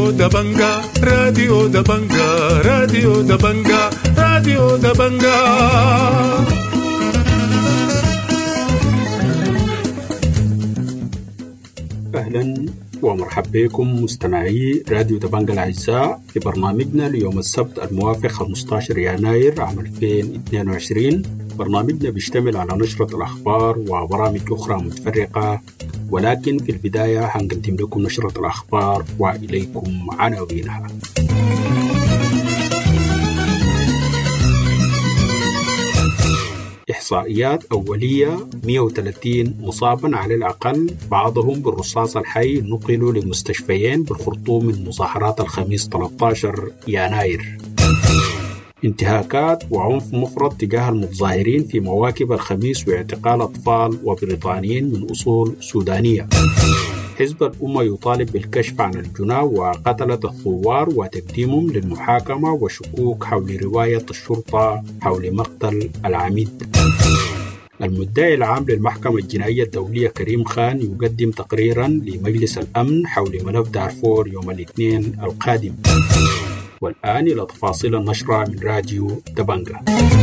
راديو دبنجا راديو دبنجا راديو دبنجا راديو دبنجا. أهلا ومرحبا بكم مستمعي راديو دبنجا الأعزاء في برنامجنا ليوم السبت الموافق 15 يناير عام 2022. برنامجنا بيشتمل على نشرة الأخبار وبرامج أخرى متفرقة، ولكن في البداية هنقدم لكم نشرة الأخبار وإليكم عناوينها. إحصائيات أولية: 130 مصابا على الأقل، بعضهم بالرصاص الحي نقلوا لمستشفيين بالخرطوم من مظاهرات الخميس 13 يناير. انتهاكات وعنف مفرط تجاه المتظاهرين في مواكب الخميس واعتقال أطفال وبريطانيين من أصول سودانية. حزب الأمة يطالب بالكشف عن الجناه وقتلة الثوار وتقديمهم للمحاكمة، وشكوك حول رواية الشرطة حول مقتل العميد. المدعي العام للمحكمة الجنائية الدولية كريم خان يقدم تقريرا لمجلس الأمن حول ملف دارفور يوم الاثنين القادم. والآن إلى تفاصيل النشرة من راديو دبنجا.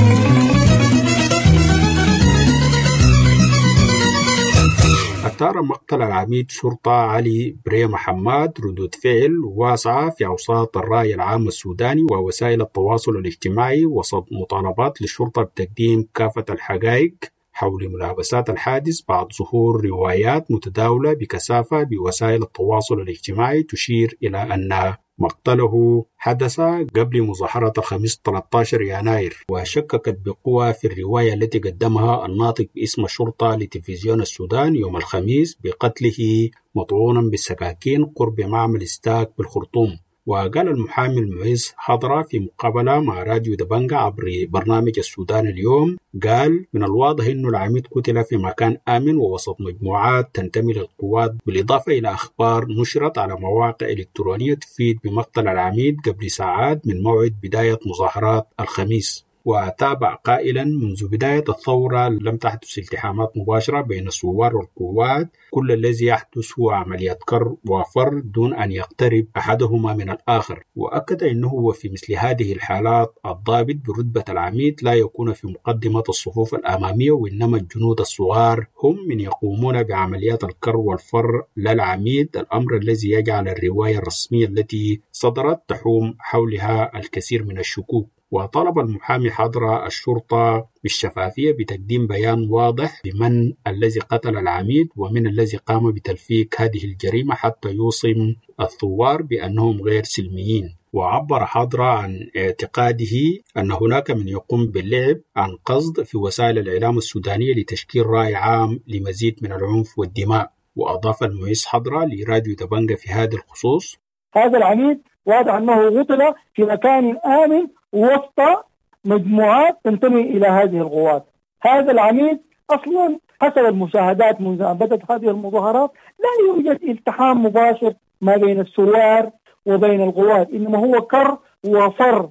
أثار مقتل العميد شرطة علي بريمة حماد ردود فعل واسعة في أوساط الرأي العام السوداني ووسائل التواصل الاجتماعي، وسط مطالبات للشرطة بتقديم كافة الحقائق حول ملابسات الحادث بعد ظهور روايات متداولة بكثافة بوسائل التواصل الاجتماعي تشير إلى أن مقتله حدث قبل مظاهرة الخميس 13 يناير، وشككت بقوة في الرواية التي قدمها الناطق باسم الشرطة لتلفزيون السودان يوم الخميس بقتله مطعونا بالسكاكين قرب معمل استاك بالخرطوم. وقال المحامي المعز حضرة في مقابلة مع راديو دبنجا عبر برنامج السودان اليوم، قال: من الواضح أن العميد قتل في مكان آمن ووسط مجموعات تنتمي للقوات، بالإضافة إلى أخبار نشرت على مواقع إلكترونية تفيد بمقتل العميد قبل ساعات من موعد بداية مظاهرات الخميس. وتابع قائلا: منذ بداية الثورة لم تحدث التحامات مباشرة بين الثوار والقوات، كل الذي يحدث هو عمليات كر وفر دون أن يقترب أحدهما من الآخر. وأكد أنه وفي مثل هذه الحالات الضابط برتبة العميد لا يكون في مقدمة الصفوف الأمامية، وإنما الجنود الصغار هم من يقومون بعمليات الكر والفر لا العميد، الأمر الذي يجعل الرواية الرسمية التي صدرت تحوم حولها الكثير من الشكوك. وطلب المحامي حضرة الشرطة بالشفافية بتقديم بيان واضح بمن الذي قتل العميد ومن الذي قام بتلفيق هذه الجريمة حتى يوصم الثوار بأنهم غير سلميين. وعبر حضرة عن اعتقاده أن هناك من يقوم باللعب عن قصد في وسائل الإعلام السودانية لتشكيل رأي عام لمزيد من العنف والدماء. وأضاف المعز حضرة لراديو دبنجا في هذا الخصوص: هذا العميد واضح أنه قتل في مكان آمن وسط مجموعات تنتمي إلى هذه القوات. هذا العميد أصلا حسب المشاهدات منذ أن بدأت هذه المظاهرات لا يوجد التحام مباشر ما بين الثوار وبين القوات، إنما هو كر وفر،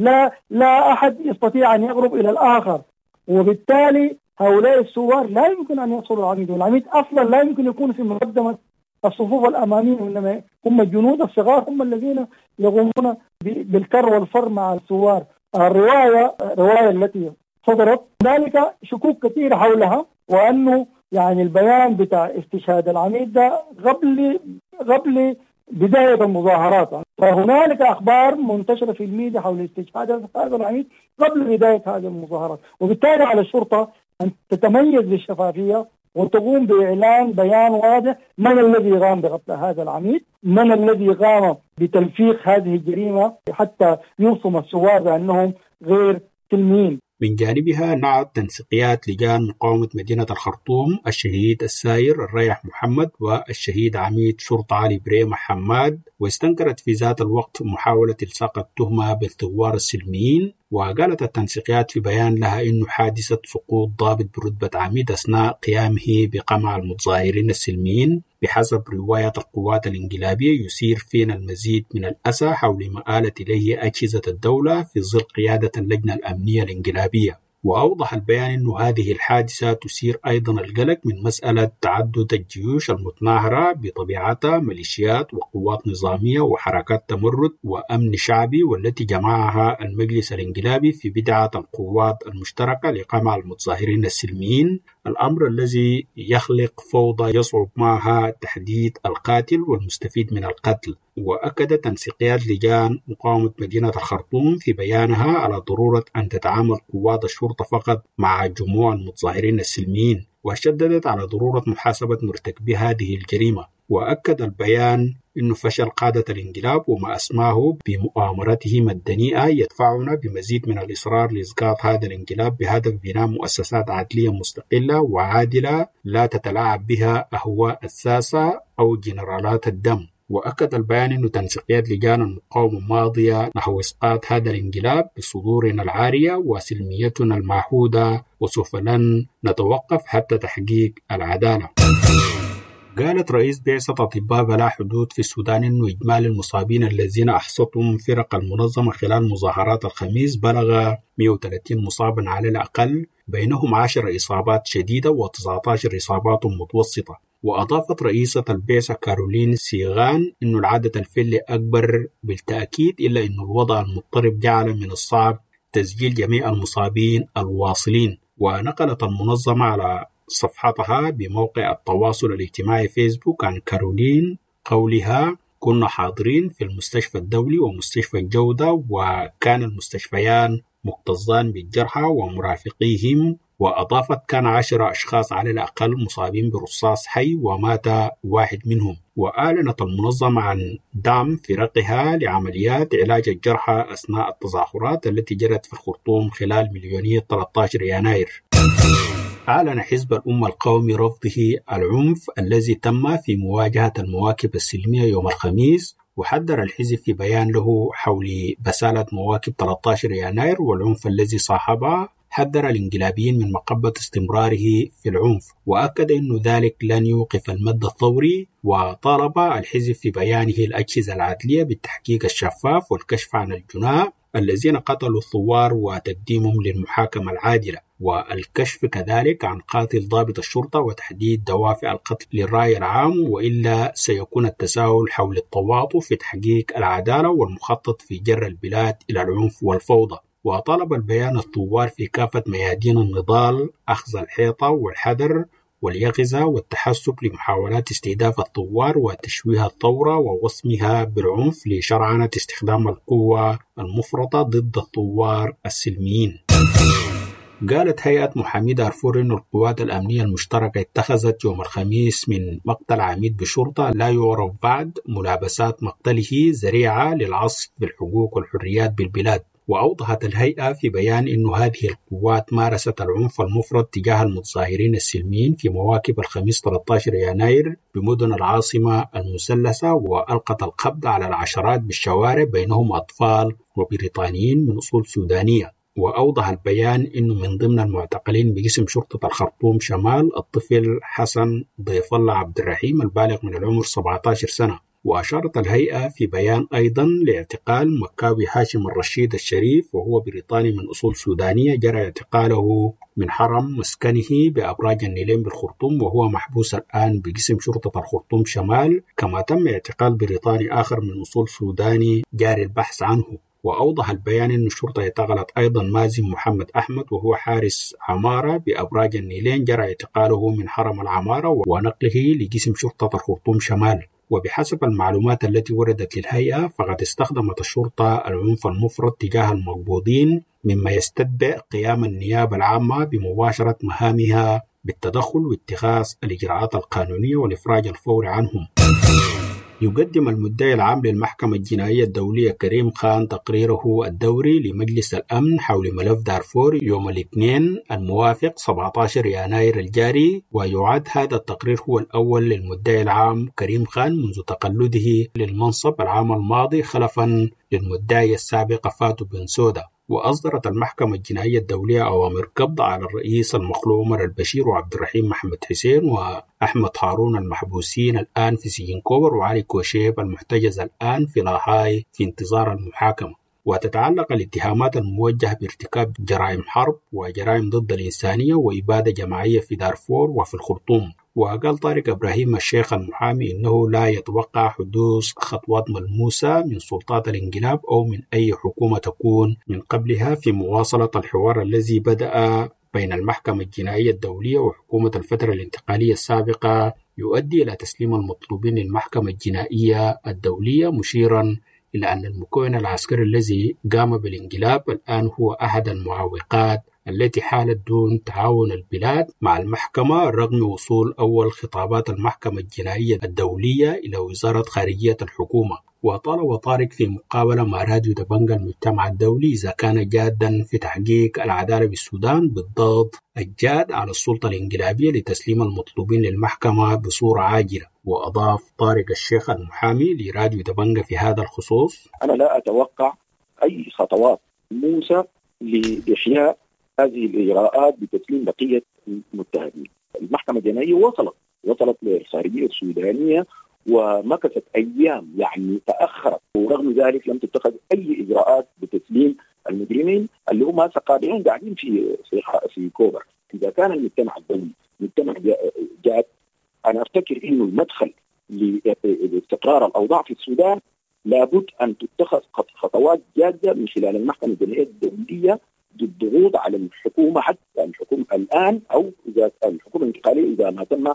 لا أحد يستطيع أن يقرب إلى الآخر، وبالتالي هؤلاء الثوار لا يمكن أن يصلوا العميد، والعميد أصلا لا يمكن يكون في مقدمة الصفوف الأمامية، إنما هم الجنود الصغار هم الذين يقومون بالكر والفر مع الثوار. الرواية التي صدرت ذلك شكوك كثيرة حولها، وأنه يعني البيان بتاع استشهاد العميد ده قبل بداية المظاهرات، فهنالك أخبار منتشرة في الميديا حول استشهاد هذا العميد قبل بداية هذه المظاهرات، وبالتالي على الشرطة أن تتميز بالشفافية وتقوم بإعلان بيان واضح من الذي قام بقتل هذا العميد، من الذي قام بتلفيق هذه الجريمة حتى يوصم الثوار بأنهم غير سلميين. من جانبها نعت تنسيقيات لجان مقاومة مدينة الخرطوم الشهيد الساير الريح محمد والشهيد عميد شرطة علي بريمة حماد، واستنكرت في ذات الوقت محاولة إلصاق التهمة بالثوار السلميين. وقالت التنسيقيات في بيان لها إنه حادثة سقوط ضابط برتبة عميد أثناء قيامه بقمع المتظاهرين السلميين بحسب رواية القوات الإنقلابية يثير فينا المزيد من الأسى حول ما آلت إليه أجهزة الدولة في ظل قيادة اللجنة الأمنية الإنقلابية. وأوضح البيان أن هذه الحادثة تثير أيضا القلق من مسألة تعدد الجيوش المتناهرة بطبيعتها ميليشيات وقوات نظامية وحركات تمرد وأمن شعبي، والتي جمعها المجلس الانقلابي في بدعة القوات المشتركة لقمع المتظاهرين السلميين، الأمر الذي يخلق فوضى يصعب معها تحديد القاتل والمستفيد من القتل. وأكد تنسيقيات لجان مقاومة مدينة الخرطوم في بيانها على ضرورة أن تتعامل قوات الشرطة فقط مع جموع المتظاهرين السلميين، وشددت على ضرورة محاسبة مرتكبي هذه الجريمة. وأكد البيان أن فشل قادة الانقلاب وما أسماه بمؤامرتهم الدنيئة يدفعنا بمزيد من الإصرار لإسقاط هذا الانقلاب بهدف بناء مؤسسات عدلية مستقلة وعادلة لا تتلاعب بها أهواء الساسة أو جنرالات الدم. وأكد البيان أن تنسيقيات لجان المقاومة ماضية نحو إسقاط هذا الانقلاب بصدورنا العارية وسلميتنا المعهودة، وسوف لن نتوقف حتى تحقيق العدالة. قالت رئيس بعثة أطباء بلا حدود في السودان أن إجمالي المصابين الذين أحصتهم فرق المنظمة خلال مظاهرات الخميس بلغ 130 مصابا على الأقل، بينهم 10 إصابات شديدة و19 إصابات متوسطة. وأضافت رئيسة البعثة كارولين سيغان أن العدد الفعلي أكبر بالتأكيد، إلا أن الوضع المضطرب جعل من الصعب تسجيل جميع المصابين الواصلين. ونقلت المنظمة على صفحتها بموقع التواصل الاجتماعي فيسبوك عن كارولين قولها: كنا حاضرين في المستشفى الدولي ومستشفى الجودة، وكان المستشفيان مكتظان بالجرحى ومرافقيهم. وأضافت: كان 10 أشخاص على الأقل مصابين برصاص حي ومات واحد منهم. وأعلنت المنظمة عن دعم فرقها لعمليات علاج الجرحى أثناء التظاهرات التي جرت في الخرطوم خلال مليونية 13 يناير. أعلن حزب الأمة القومي رفضه العنف الذي تم في مواجهة المواكب السلمية يوم الخميس، وحذر الحزب في بيان له حول بسالة مواكب 13 يناير والعنف الذي صاحبها. حذر الانقلابيين من مقبة استمراره في العنف، وأكد أن ذلك لن يوقف المد الثوري. وطالب الحزب في بيانه الأجهزة العدلية بالتحقيق الشفاف والكشف عن الجناة الذين قتلوا الثوار وتقديمهم للمحاكمة العادلة، والكشف كذلك عن قاتل ضابط الشرطة وتحديد دوافع القتل للرأي العام، وإلا سيكون التساهل حول التواطؤ في تحقيق العدالة والمخطط في جر البلاد إلى العنف والفوضى. وطالب البيان الثوار في كافة ميادين النضال أخذ الحيطة والحذر واليقظة والتحسب لمحاولات استهداف الثوار وتشويه الثورة ووصمها بالعنف لشرعنة استخدام القوة المفرطة ضد الثوار السلميين. قالت هيئة محامي دارفور أن القوات الأمنية المشتركة اتخذت يوم الخميس من مقتل عميد بشرطة لا يعرف بعد ملابسات مقتله ذريعة للعصف بالحقوق والحريات بالبلاد. وأوضحت الهيئة في بيان أن هذه القوات مارست العنف المفرط تجاه المتظاهرين السلميين في مواكب الخميس 13 يناير بمدن العاصمة المثلثة، وألقت القبض على العشرات بالشوارع بينهم أطفال وبريطانيين من أصول سودانية. وأوضح البيان أنه من ضمن المعتقلين بقسم شرطة الخرطوم شمال الطفل حسن ضيف الله عبد الرحيم البالغ من العمر 17 سنة. وأشارت الهيئة في بيان أيضا لاعتقال مكاوي هاشم الرشيد الشريف وهو بريطاني من أصول سودانية جرى اعتقاله من حرم مسكنه بأبراج النيلين بالخرطوم، وهو محبوس الآن بقسم شرطة الخرطوم شمال. كما تم اعتقال بريطاني آخر من أصول سوداني جاري البحث عنه. وأوضح البيان أن الشرطة اعتقلت أيضا مازن محمد أحمد وهو حارس عمارة بأبراج النيلين جرى اعتقاله من حرم العمارة ونقله لقسم شرطة الخرطوم شمال. وبحسب المعلومات التي وردت للهيئة فقد استخدمت الشرطة العنف المفرط تجاه المقبوضين، مما يستدعي قيام النيابة العامة بمباشرة مهامها بالتدخل واتخاذ الإجراءات القانونية والإفراج الفوري عنهم. يقدم المدعي العام للمحكمة الجنائية الدولية كريم خان تقريره الدوري لمجلس الأمن حول ملف دارفور يوم الاثنين الموافق 17 يناير الجاري، ويعد هذا التقرير هو الأول للمدعي العام كريم خان منذ تقلده للمنصب العام الماضي خلفا للمدعي السابق فاتو بنسودا. وأصدرت المحكمة الجنائية الدولية أوامر قبض على الرئيس المخلوع عمر البشير وعبد الرحيم محمد حسين وأحمد هارون المحبوسين الآن في سجن كوبر، وعلي كوشيب المحتجز الآن في لاهاي في انتظار المحاكمة. وتتعلق الاتهامات الموجهة بارتكاب جرائم حرب وجرائم ضد الإنسانية وإبادة جماعية في دارفور وفي الخرطوم. وقال طارق إبراهيم الشيخ المحامي إنه لا يتوقع حدوث خطوات ملموسة من سلطات الانقلاب أو من أي حكومة تكون من قبلها في مواصلة الحوار الذي بدأ بين المحكمة الجنائية الدولية وحكومة الفترة الانتقالية السابقة يؤدي إلى تسليم المطلوبين للمحكمة الجنائية الدولية، مشيرا إلى أن المكون العسكري الذي قام بالانقلاب الآن هو أحد المعوقات التي حالت دون تعاون البلاد مع المحكمة رغم وصول أول خطابات المحكمة الجنائية الدولية إلى وزارة خارجية الحكومة. وطالب طارق في مقابلة مع راديو دبنجة المجتمع الدولي إذا كان جادا في تحقيق العدالة بالسودان بالضغط الجاد على السلطة الانقلابية لتسليم المطلوبين للمحكمة بصورة عاجلة. وأضاف طارق الشيخ المحامي لراديو دبنجة في هذا الخصوص: أنا لا أتوقع أي خطوات ملموسة لإحياء هذه الإجراءات بتسليم بقية المتهمين. المحكمة الجنائية وصلت للخارجية السودانية ومكثت أيام، يعني تأخرت، ورغم ذلك لم تتخذ أي إجراءات بتسليم المجرمين اللي هم قاعدين في كوبر. إذا كان المجتمع الدولي مجتمع جاد، أنا أفتكر إنه المدخل لاستقرار الأوضاع في السودان لابد أن تتخذ خطوات جادة من خلال المحكمة الجنائية الدولية للضغوط على الحكومة، حتى الحكومة الآن أو إذا الحكومة الانتقالية إذا ما تم.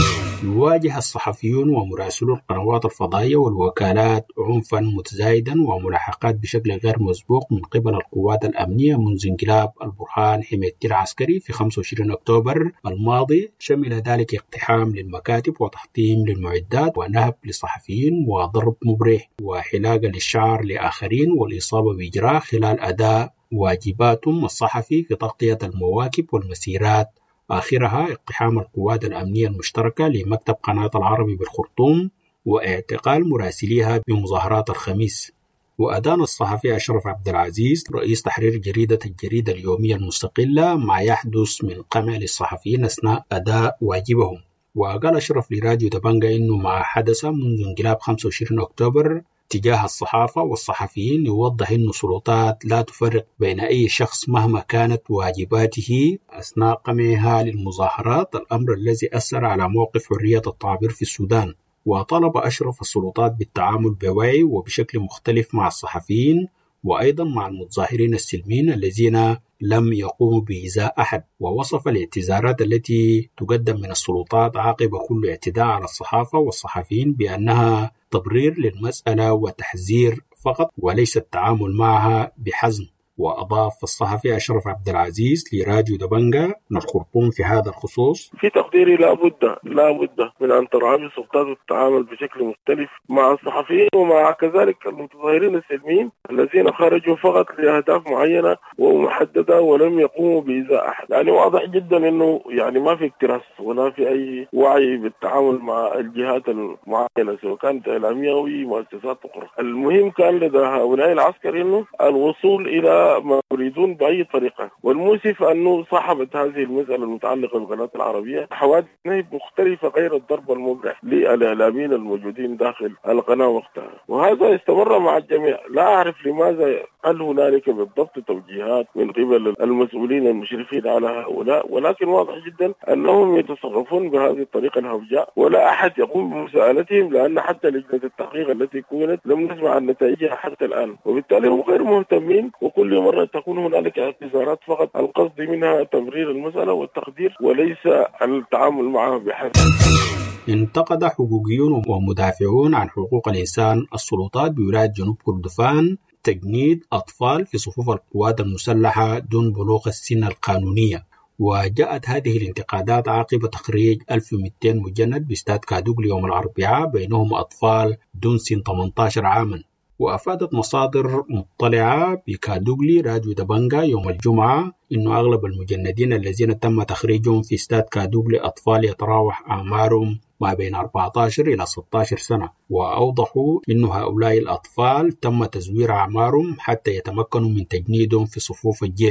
يواجه الصحفيون ومراسلو القنوات الفضائية والوكالات عنفا متزايدا وملاحقات بشكل غير مسبوق من قبل القوات الأمنية منذ انقلاب البرهان حميدتي العسكري في 25 أكتوبر الماضي، شمل ذلك اقتحام للمكاتب وتحطيم للمعدات ونهب للصحفيين وضرب مبرح وحلاقة للشعر لآخرين والإصابة بجراح خلال أداء واجباتهم الصحفي في تغطية المواكب والمسيرات، آخرها اقتحام القوات الأمنية المشتركة لمكتب قناة العربي بالخرطوم واعتقال مراسليها بمظاهرات الخميس. وأدان الصحفي أشرف عبد العزيز رئيس تحرير الجريدة اليومية المستقلة ما يحدث من قمع للصحفيين أثناء أداء واجبهم. وقال أشرف لراديو دبنجة إنه ما حدث منذ انقلاب 25 أكتوبر تجاه الصحافة والصحفيين يوضح أن السلطات لا تفرق بين أي شخص مهما كانت واجباته أثناء قمعها للمظاهرات، الأمر الذي أثر على موقف حرية التعبير في السودان. وطلب أشرف السلطات بالتعامل بوعي وبشكل مختلف مع الصحفيين وأيضا مع المتظاهرين السلميين الذين لم يقوموا بإيذاء أحد. ووصف الاعتذارات التي تقدم من السلطات عقب كل اعتداء على الصحافة والصحفيين بأنها تبرير للمسألة وتحذير فقط وليس التعامل معها بحزم. وأضاف الصحفي أشرف عبد العزيز لراديو دبنجة من الخرطوم في هذا الخصوص: في تقديري لا بد من أن تراعي السلطات التعامل بشكل مختلف مع الصحفيين ومع كذلك المتظاهرين السلميين الذين خرجوا فقط لأهداف معينة ومحددة ولم يقوموا بإيذاء أحد. يعني واضح جدا إنه يعني ما في اكتراث ولا في أي وعي بالتعامل مع الجهات المعينة سواء كانت إعلامية أو مؤسسات أخرى. المهم كان لدى هؤلاء العسكر إنه الوصول إلى ما يريدون بأي طريقة. والمؤسف أنه صاحبت هذه المسألة المتعلقة بالقناة العربية حوادث مختلفة غير الضرب المبرح للإعلاميين الموجودين داخل القناة وقتها، وهذا استمر مع الجميع. لا أعرف لماذا، هل هنالك بالضبط توجيهات من قبل المسؤولين المشرفين على هؤلاء، ولكن واضح جدا أنهم يتصرفون بهذه الطريقة الهوجاء ولا أحد يقوم بمساءلتهم، لأن حتى لجنة التحقيق التي كونت لم نسمع عن نتائجها حتى الآن، وبالتالي هم غير مهتمين. وكل مرة تكون هنالك اعتذارات فقط، القصد منها تبرير المسألة والتقدير وليس التعامل معها بحث. انتقد حقوقيون ومدافعون عن حقوق الإنسان السلطات بولاية جنوب كردفان تجنيد أطفال في صفوف القوات المسلحة دون بلوغ السن القانونية. وجاءت هذه الانتقادات عقب تخريج 1200 مجند باستاد كادوغلي يوم الأربعاء بينهم أطفال دون سن 18 عاما. وأفادت مصادر مطلعة بكادوغلي راديو دبنجة يوم الجمعة إنه أغلب المجندين الذين تم تخريجهم في استاد كادوغلي أطفال يتراوح أعمارهم ما بين 14 إلى 16 سنة. وأوضحوا إن هؤلاء الأطفال تم تزوير أعمارهم حتى يتمكنوا من تجنيدهم في صفوف الجيش.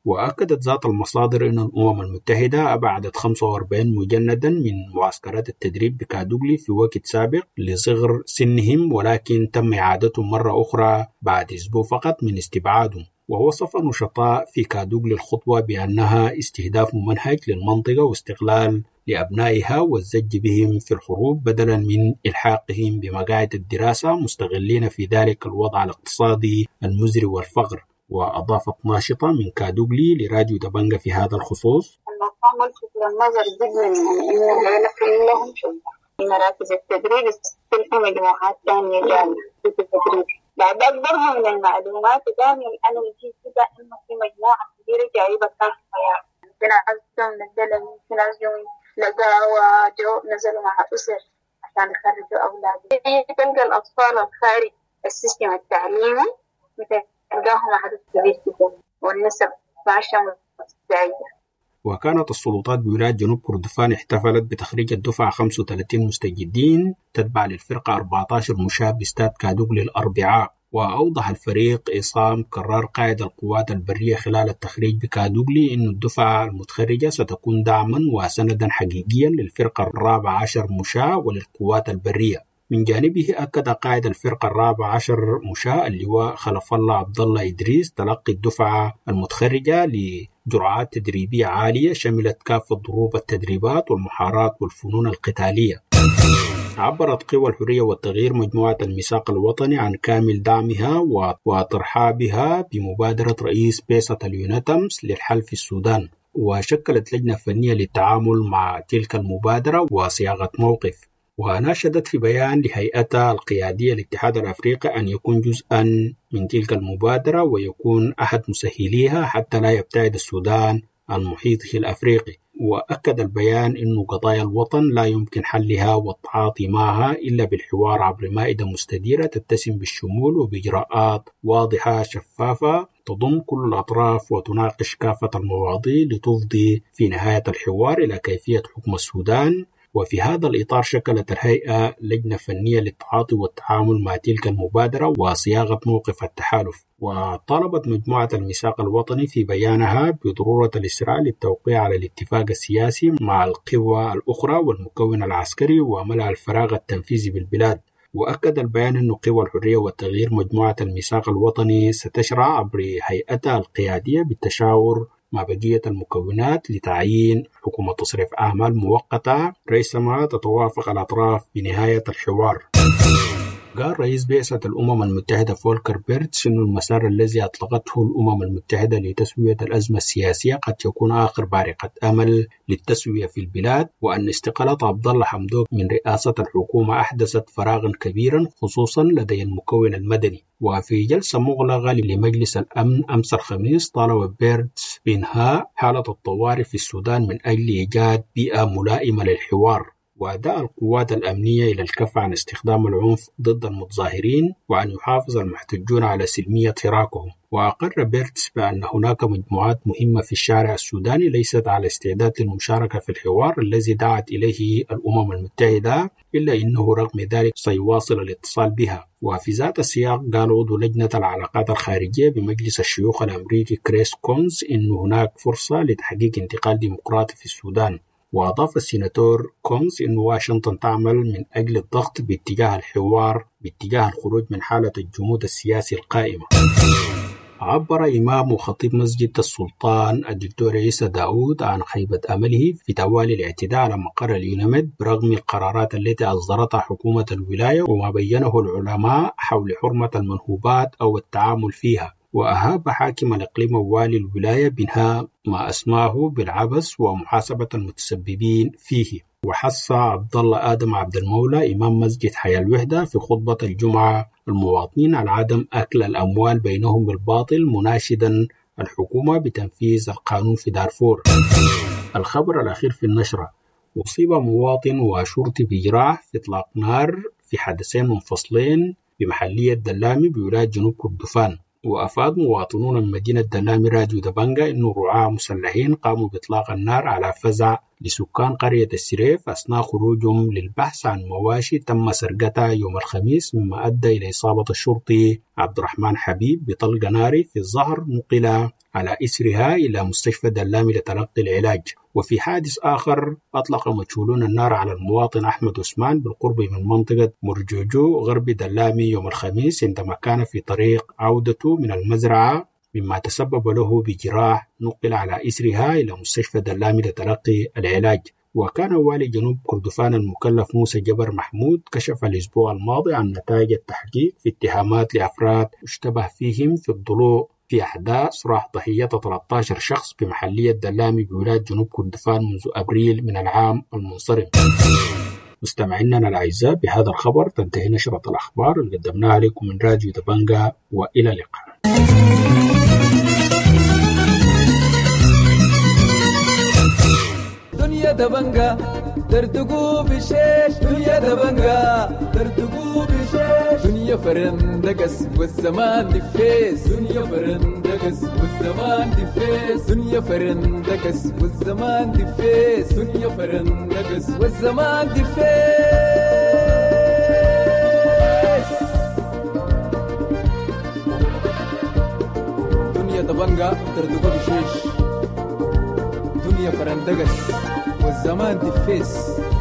وأكدت ذات المصادر أن الأمم المتحدة أبعدت 45 مجندا من معسكرات التدريب بكادوغلي في وقت سابق لصغر سنهم، ولكن تم إعادتهم مرة أخرى بعد أسبوع فقط من استبعادهم. ووصف نشطاء في كادوغلي الخطوة بأنها استهداف ممنهج للمنطقة واستغلال لأبنائها والزج بهم في الحروب بدلا من إلحاقهم بمقاعد الدراسة، مستغلين في ذلك الوضع الاقتصادي المزري والفقر. وأضافت ناشطة من كادوغلي لراديو دبنجة في هذا الخصوص: المقام ملفت للنظر جدا من أن العيلة كلهم شباب في مراكز التدريب يستلقوا مجموعات ثانية جامعة في التدريب. بعد أكبرها من المعلومات دائما أنا نجي كده إنه في مجموعة كبيرة جايبة كافة يعني في ناس جم ندلهم في ناس جم لقاوا جو نزلوا مع أسر عشان يخرجوا أولادهم. تلقى الأطفال الخارج السيستم التعليمي تلقاهم عدد كبير جدا والنسب ماشية متزايدة. وكانت السلطات بولاية جنوب كردفان احتفلت بتخريج الدفعة 35 مستجدين تتبع للفرقة 14 مشاة باستاد كادوغلي الأربعاء. وأوضح الفريق عصام قرار قائد القوات البرية خلال التخريج بكادوغلي أن الدفعة المتخرجة ستكون دعما وسندا حقيقيا للفرقة 14 مشاة وللقوات البرية. من جانبه أكد قائد الفرقة 14 مشاة اللواء خلف الله عبد الله إدريس تلقي الدفعة المتخرجة لجرعات تدريبية عالية شملت كافة ضروب التدريبات والمهارات والفنون القتالية. عبرت قوى الحرية والتغيير مجموعة الميثاق الوطني عن كامل دعمها وترحابها بمبادرة رئيس بيسة اليونتمس للحل في السودان، وشكلت لجنة فنية للتعامل مع تلك المبادرة وصياغة موقف. وناشدت في بيان لهيئتها القيادية الاتحاد الأفريقي أن يكون جزءا من تلك المبادرة ويكون أحد مسهليها حتى لا يبتعد السودان عن محيطه الأفريقي. وأكد البيان أن قضايا الوطن لا يمكن حلها والتعاطي معها إلا بالحوار عبر مائدة مستديرة تتسم بالشمول وبإجراءات واضحة شفافة تضم كل الأطراف وتناقش كافة المواضيع لتفضي في نهاية الحوار إلى كيفية حكم السودان. وفي هذا الإطار شكلت الهيئة لجنة فنية للتعاطي والتعامل مع تلك المبادرة وصياغة موقف التحالف. وطالبت مجموعة الميثاق الوطني في بيانها بضرورة الإسراع للتوقيع على الاتفاق السياسي مع القوى الأخرى والمكون العسكري وملء الفراغ التنفيذي بالبلاد. وأكد البيان أن قوى الحرية والتغيير مجموعة الميثاق الوطني ستشرع عبر هيئتها القيادية بالتشاور مع بقية المكونات لتعيين حكومة تصريف أعمال مؤقتة ريثما تتوافق الأطراف بنهاية الحوار. قال رئيس بعثة الأمم المتحدة فولكر بيرتس أن المسار الذي أطلقته الأمم المتحدة لتسوية الأزمة السياسية قد يكون آخر بارقة أمل للتسوية في البلاد، وأن استقالة عبد الله حمدوك من رئاسة الحكومة أحدثت فراغا كبيرا خصوصا لدي المكون المدني. وفي جلسة مغلقة لمجلس الأمن أمس الخميس طالب بيرتس بإنهاء حالة الطوارئ في السودان من أجل إيجاد بيئة ملائمة للحوار وأداء القوات الأمنية إلى الكف عن استخدام العنف ضد المتظاهرين وأن يحافظ المحتجون على سلمية حراكهم. وأقر بيرتس بأن هناك مجموعات مهمة في الشارع السوداني ليست على استعداد للمشاركة في الحوار الذي دعت إليه الأمم المتحدة، إلا أنه رغم ذلك سيواصل الاتصال بها. وفي ذات السياق قال عضو لجنة العلاقات الخارجية بمجلس الشيوخ الأمريكي كريس كونز أن هناك فرصة لتحقيق انتقال ديمقراطي في السودان. وأضاف السيناتور كونز أن واشنطن تعمل من أجل الضغط باتجاه الحوار باتجاه الخروج من حالة الجمود السياسي القائمة. عبر إمام وخطيب مسجد السلطان الدكتور عيسى داود عن خيبة أمله في توالي الاعتداء على مقر اليونميد برغم القرارات التي أصدرتها حكومة الولاية وما بينه العلماء حول حرمة المنهوبات أو التعامل فيها. وأهاب حاكم الإقليم والي الولاية بإنهاء ما أسماه بالعبث ومحاسبة المتسببين فيه. وحث عبد الله آدم عبد المولى إمام مسجد حياة الوحدة في خطبة الجمعة المواطنين على عدم أكل الأموال بينهم بالباطل، مناشدا الحكومة بتنفيذ القانون في دارفور. الخبر الأخير في النشرة: أصيب مواطن وشرطي بجراح في إطلاق نار في حدثين منفصلين بمحلية دلامي بولاية جنوب كردفان. وأفاد مواطنون من مدينة دلامي راديو دبنجة أن رعاة مسلحين قاموا بإطلاق النار على فزع لسكان قرية السريف أثناء خروجهم للبحث عن مواشي تم سرقتها يوم الخميس، مما أدى إلى إصابة الشرطي عبد الرحمن حبيب بطلقة ناري في الظهر، نقل على إثرها إلى مستشفى دلامي لتلقي العلاج. وفي حادث آخر أطلق مجهولون النار على المواطن أحمد عثمان بالقرب من منطقة مرجوجو غرب دلامي يوم الخميس عندما كان في طريق عودته من المزرعة، مما تسبب له بجراح، نقل على إثرها إلى مستشفى دلامي لتلقي العلاج. وكان والي جنوب كردفان المكلف موسى جبر محمود كشف الأسبوع الماضي عن نتائج التحقيق في اتهامات لأفراد اشتبه فيهم في الضلوع في أحداث راح ضحية 13 شخص بمحلية دلامي بولاية جنوب كردفان منذ أبريل من العام المنصرم. مستمعينا الأعزاء، بهذا الخبر تنتهي نشرة الأخبار اللي قدمناها لكم من راديو دبنجا، وإلى اللقاء. دنيا دبنجا ترتقو بشيش، دنيا دبنجا ترتقو بشيش، دنيا فرندقس والزمان دفيس، دنيا فرندقس والزمان دفيس، دنيا فرندقس والزمان دفيس، دنيا فرندقس والزمان دفيس. دنيا دبنجا ترتقو بشيش، دنيا فرندقس والزمان دفيس.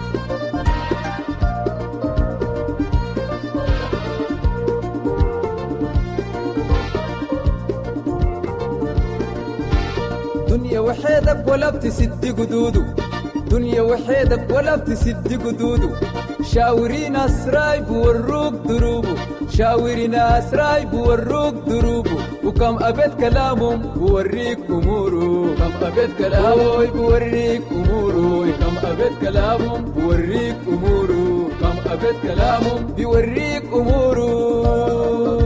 دنيا وحيدك ولا بتسد قدوده، دنيا وحيدك ولا بتسد قدوده، شاوري ناس رايب وروك دروبه، شاوري ناس رايب وروك دروبه، وكم أبد كلامهم بوريك أموره، كم أبد كلامهم بوريك أموره، كم أبد كلامهم بوريك أموره، كم أبد كلامهم بوريك أموره.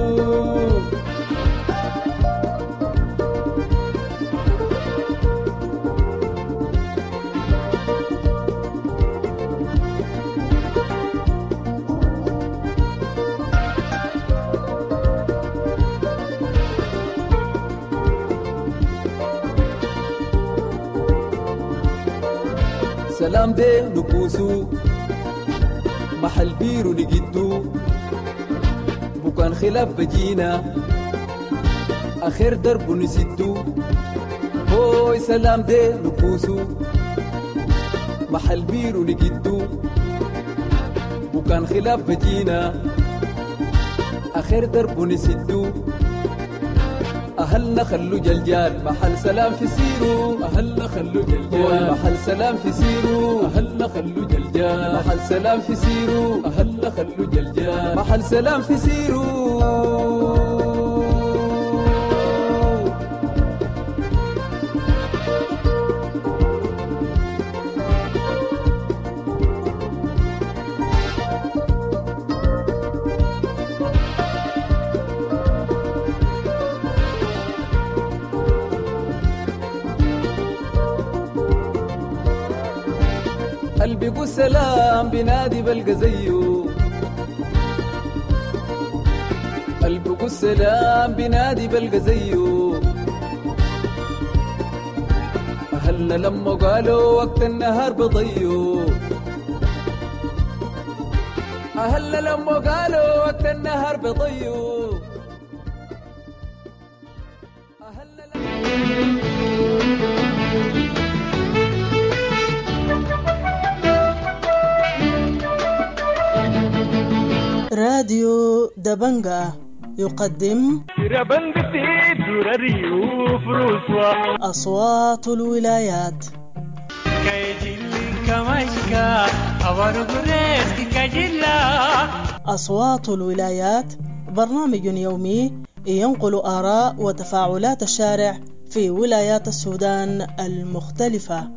سلام ده نبوسو محل بيرو نجدو، بكان خلاف بجينا آخر درب نسدو. هوي سلام ده نبوسو محل بيرو نجدو، بكان خلاف بجينا آخر درب نسدو. أهلنا خلو جلجال محل سلام في سيرو، أهلنا خلو جلجال محل سلام في سيرو، أهلنا خلو جلجال محل سلام في سيرو، أهلنا خلو جلجال محل سلام في سيرو. قلبي قو سلام بنادي بلقى زيه، قلبي قو سلام بنادي بلقى زيه. أهلنا لما قالوا وقت النهار بضيو، أهلنا لما قالوا وقت النهار بضيو. راديو دبنجا يقدم أصوات الولايات. أصوات الولايات برنامج يومي ينقل آراء وتفاعلات الشارع في ولايات السودان المختلفة.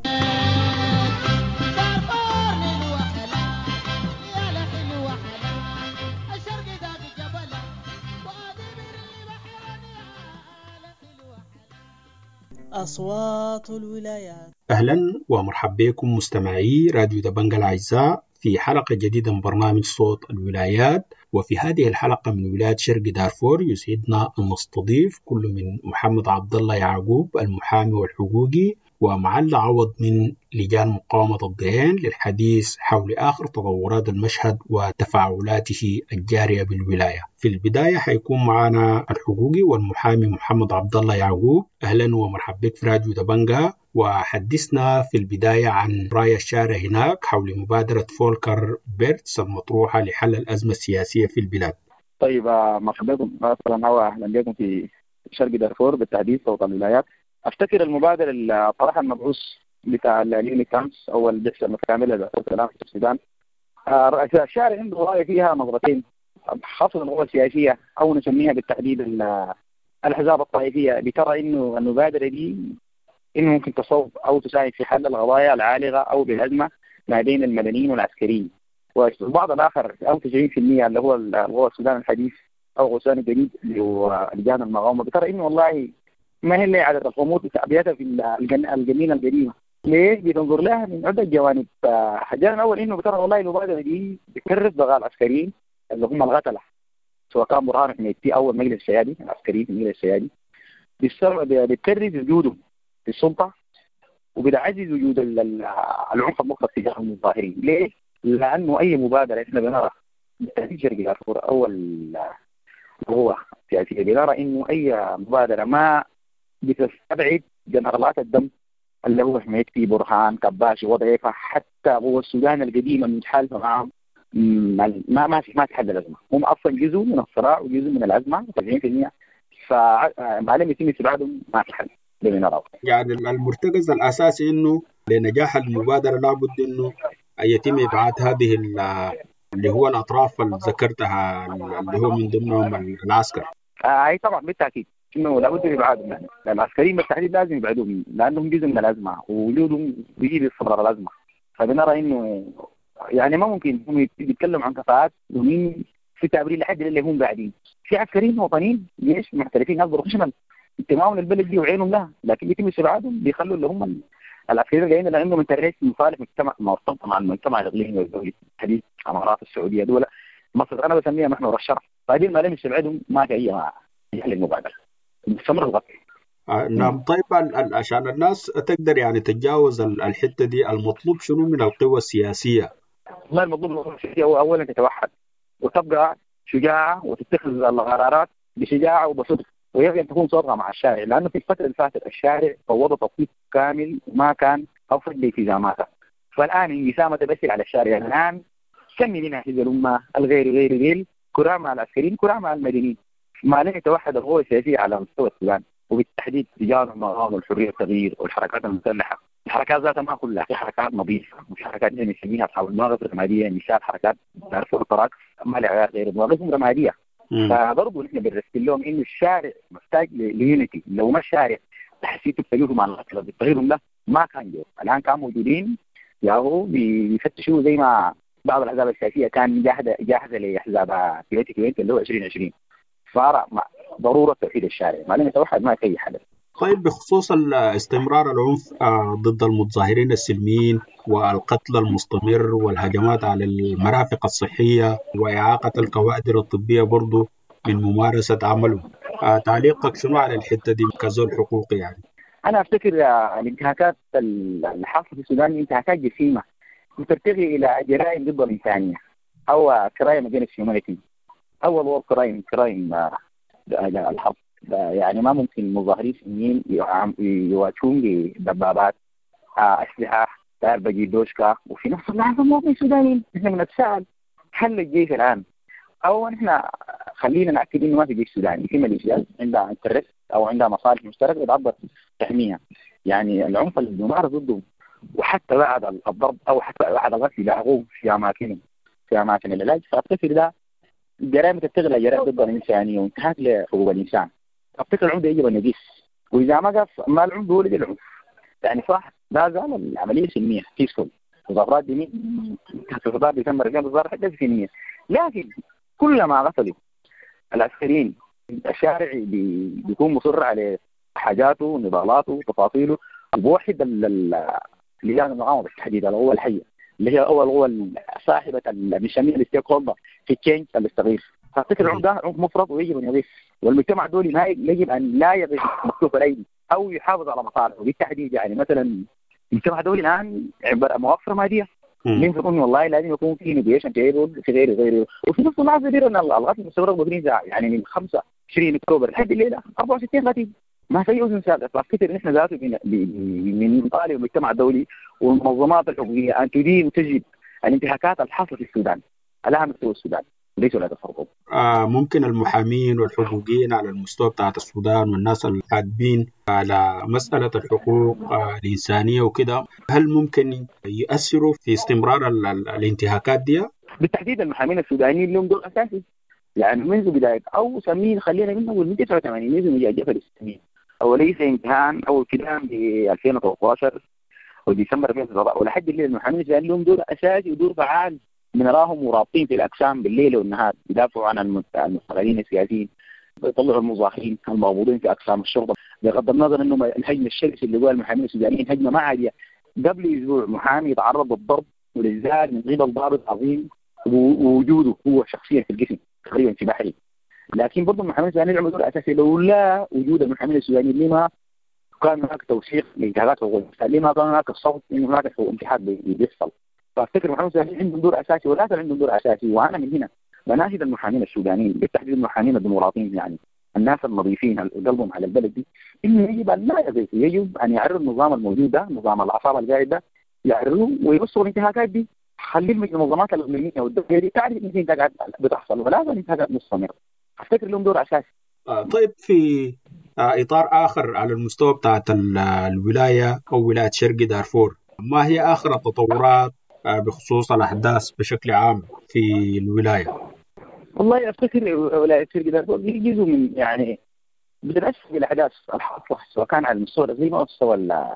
أصوات الولايات. أهلا ومرحبا بكم مستمعي راديو دبنجا الأعزاء في حلقة جديدة من برنامج صوت الولايات. وفي هذه الحلقة من ولاية شرق دارفور يسعدنا أن نستضيف كل من محمد عبد الله يعقوب المحامي والحقوقي، ومعلى عوض من لجان مقاومة الضيان للحديث حول آخر تطورات المشهد وتفاعلاته الجارية بالولاية. في البداية حيكون معنا الحقوقي والمحامي محمد عبد الله يعقوب. أهلا ومرحبا بك في راديو دبنجا، وحدثنا في البداية عن رأي الشارع هناك حول مبادرة فولكر بيرتس المطروحة لحل الأزمة السياسية في البلاد. طيب مرحبا بكم أهلا بكم في شرق دارفور بالتحديد صوت الولايات. أفتكر المبادرة اللي طرحها المبعوث بتاع اليوني كامس أو البعثة المتكاملة لحقوق الإنسان في السودان. الشارع عنده رأي فيها نظرتين، خاصة القوى السياسية أو نسميها بالتحديد الأحزاب الطائفية، بترى إنه المبادرة دي إنه ممكن تصوب أو تساعد في حل القضايا العالقة أو بالأزمة ما بين المدنيين والعسكريين. والبعض الآخر أو 90% اللي هو السودان الحديث أو غسان الجديد اللي هو لجان المقاومة، بترى إنه والله ما هي اللي عدد الخمود وتعبيتها في الجنينة القديمة. ليه؟ بتنظر لها من عدة جوانب. حاجة الأول إنه بترى والله المبادرة دي بتكرس بغاء العسكريين اللي هم القتلة، سواء كان برهان حميدتي أو المجلس السيادي العسكري في المجلس السيادي، بتكرس وجودهم في السلطة وبتعزز وجود العنف المطلق تجاه المظاهرين. ليه؟ لأنه أي مبادرة إحنا بنرى بالتحديد شرق دارفور أول هو سياسية، بنرى إنه أي مبادرة ما بتستبعد جنرالات الدم اللي هو حميدتي برهان كباشي وضعيفة، حتى هو السودان القديم المتحالفة معهم ما تحل الأزمة. هم أصلا جزء من الصراع وجزء من الأزمة 70%، فما لم يتم استبعادهم ما في حل. يعني المرتكز الأساسي إنه لنجاح المبادرة لابد إنه يتم إبعاد هذه اللي هو الأطراف اللي ذكرتها اللي هو من ضمنهم العسكر. أي طبعا بالتأكيد إنه لابد من إبعادهم، يعني العسكريين بالتحديد لازم يبعدوهم لأنهم جزء من الأزمة ووجودهم بيجي باستمرار الأزمة. فبنرى إنه يعني ما ممكن هم يتكلموا عن كفاءات ومين في تعبير لحد اللي هم قاعدين في عسكريين وطنيين جيش محترفين ناس بروفيشنال انتمائهم للبلد دي وعينهم لها، لكن يتم استبعادهم بيخلوا اللي هم العسكريين الجايين اللي عندهم انتريس مصالح مجتمع مرتبطه مع المجتمع الاقليمي والدولي الحديث الامارات السعوديه دول مصر انا بسميها محور الشرف. فهذه ما لم يستبعدهم ما في اي حل المبادره مستمر الغط. نعم. طيب عشان الناس تقدر يعني تتجاوز الحته دي، المطلوب شنو من القوى السياسيه؟ والله المطلوب من القوى السياسيه هو اولا تتوحد وتبقى شجاعه وتتخذ القرارات بشجاعه وبصدق، ويجب أن تكون صادقة مع الشارع، لأنه في الفترة اللي فاتت الشارع فوض تطبيق كامل وما كان أفرد لالتزاماته. فالآن انقسامة تبثر على الشارع. الآن كم من حزب الأمة الغير كراع مع العسكريين كراع مع المدنيين، ما لم يتوحد القوى السياسية على مستوى السودان وبالتحديد تجاه المقاومة والحرية والتغيير والحركات المسلحة. الحركات ذاتها ما كلها، في حركات نظيفة وفي حركات نسميها أصحاب المواقف الرمادية، مثال حركات دارفور الطراق ما لها غير مواقفهم رمادية. فبرضه نحن بنرسل لهم انه الشارع محتاج ليونيتي، لو ما الشارع تحسيته بتجيهم على القتل بتغيرهم له ما كان جو. الان كانوا موجودين ياهو بيفتشوا زي ما بعض الاحزاب السياسيه كان جاهزه لاحزاب 2020 اللي هو 2020. صار ضروره توحيد الشارع، ما لم يتوحد ما في اي حدث. طيب بخصوص استمرار العنف ضد المتظاهرين السلميين والقتل المستمر والهجمات على المرافق الصحية وإعاقة الكوادر الطبية برضو من ممارسة عملهم، تعليقك شنو على الحتة دي كزول حقوقي؟ يعني أنا أفتكر الانتهاكات الحاصلة في السودان انتهاكات جسيمة وترتقي إلى جرائم ضد الإنسانية أو كرايم أجينست هيومانيتي. أول هو كرايم الحرب. يعني ما ممكن مظاهرين سنين يواجهون بدبابات أسلحة ضربة جيدوشكا وفي نفس اللحظة مواطنين سودانيين. نحن بنتساءل هل الجيش الآن أو نحن خلينا نأكد إنه ما في جيش سوداني، في ميليشيات عندها انترس أو عندها مصالح مشتركة بتعبر تحميها. يعني العنف اللي بيمارس ضدهم وحتى بعد الضرب أو حتى بعد القتل يلاقوه في أماكن العلاج. فأفتكر ده جرائم تشتغل جرائم ضد الإنسانية وانتهاك لحقوق الإنسان. أفتكر العنف يجب أن يقيس، وإذا ما قاس ما العنف هو اللي العنف. يعني صح لا زال العملية سلمية بيسفول، مظاهرات دي كانت بيتم رجال الظاهر حتى سلمية، لكن كلما قتلوا العسكريين الشارع بيكون مصر على حاجاته ونضالاته وتفاصيله. وبوحد لجان المقاومة بالتحديد القوة الحية اللي هي أول قوة صاحبة بنسميها الستيك هولدر في التشينج الاستغيث. فافتكر العنف ده عنف مفرط ويجب أن يضيف والمجتمع الدولي ما يجب أن لا يقف مكتوف الأيدي أو يحافظ على مصالحه بالتحديد. يعني مثلا المجتمع الدولي الآن عبارة موفرة مادية، مين يقول والله لازم يكون في نيجيشن تيبل في غيره، وفي نفس اللحظة يدير أن الغطي المستورد بقرين يعني من 25 أكتوبر لحد الليلة 64 غطي ما في أذن سابقة. فأفتكر نحن ذاته من طالب المجتمع الدولي والمنظمات الحقوقية أن تدين وتجب الانتهاكات الحاصلة في السودان على مستوى السودان ليس ولا تفرقوا. ممكن المحامين والحقوقيين على المستوى بتاعت السودان والناس الحاكمين على مسألة الحقوق الإنسانية وكده، هل ممكن يؤثروا في استمرار الانتهاكات دي؟ بالتحديد المحامين السودانيين لهم دور أساسي، يعني منذ بداية أو سمين خلينا منه من 89 منذ مجاجفة السنين أو ليس امتحان أو كلام ب 2013 وديسمبر 2017 ولحد الليل المحامين السودانيين لهم دور أساسي ودور فعال. بنراهم مرابطين في الأقسام بالليل والنهار يدافعوا عن المستقلين السياسيين، يطلعوا المظاهرين الموجودين في أقسام الشرطة، بغض النظر إنه الهجمة الشرسة اللي هو المحامين السودانيين هجمة ما عادية. قبل أسبوع محامي يتعرض للضرب والإزعاج من قبل ضابط عظيم ووجوده هو شخصيا في القسم تقريبا في بحري، لكن برضه المحامين السودانيين يعملوا دور أساسي. لولا وجود المحامين السودانيين لما كان هناك توثيق لانتهاكات حقوق الإنسان، لما كان هناك الصوت إنه هناك انتهاك بيحصل. فافتكر المحامين السودانيين عندهم دور اساسي ولا عندهم دور اساسي، وانا من هنا بناشد المحامين السودانيين بالتحديد المحامين الديمقراطيين، يعني الناس النظيفين قلبهم على البلد دي، انه يجب ان لا يضيف، يجب ان يعرض النظام الموجود ده، نظام العصابه القاعد ده، يعرضوه ويبصوا الانتهاكات دي. خلي المنظمات الاقليميه والدوليه دي تعرف ان في انتهاكات بتحصل ولا انتهاكات مستمره. افتكر لهم دور اساسي. طيب في اطار اخر على المستوى بتاعت الولايه او ولايه شرق دارفور، ما هي اخر التطورات بخصوص الأحداث بشكل عام في الولاية؟ والله أفتكر ولاية شرق دارفور جزء من يعني بتنشف الأحداث الحاصلة سواء كان على المستوى الإقليمي أو المستوى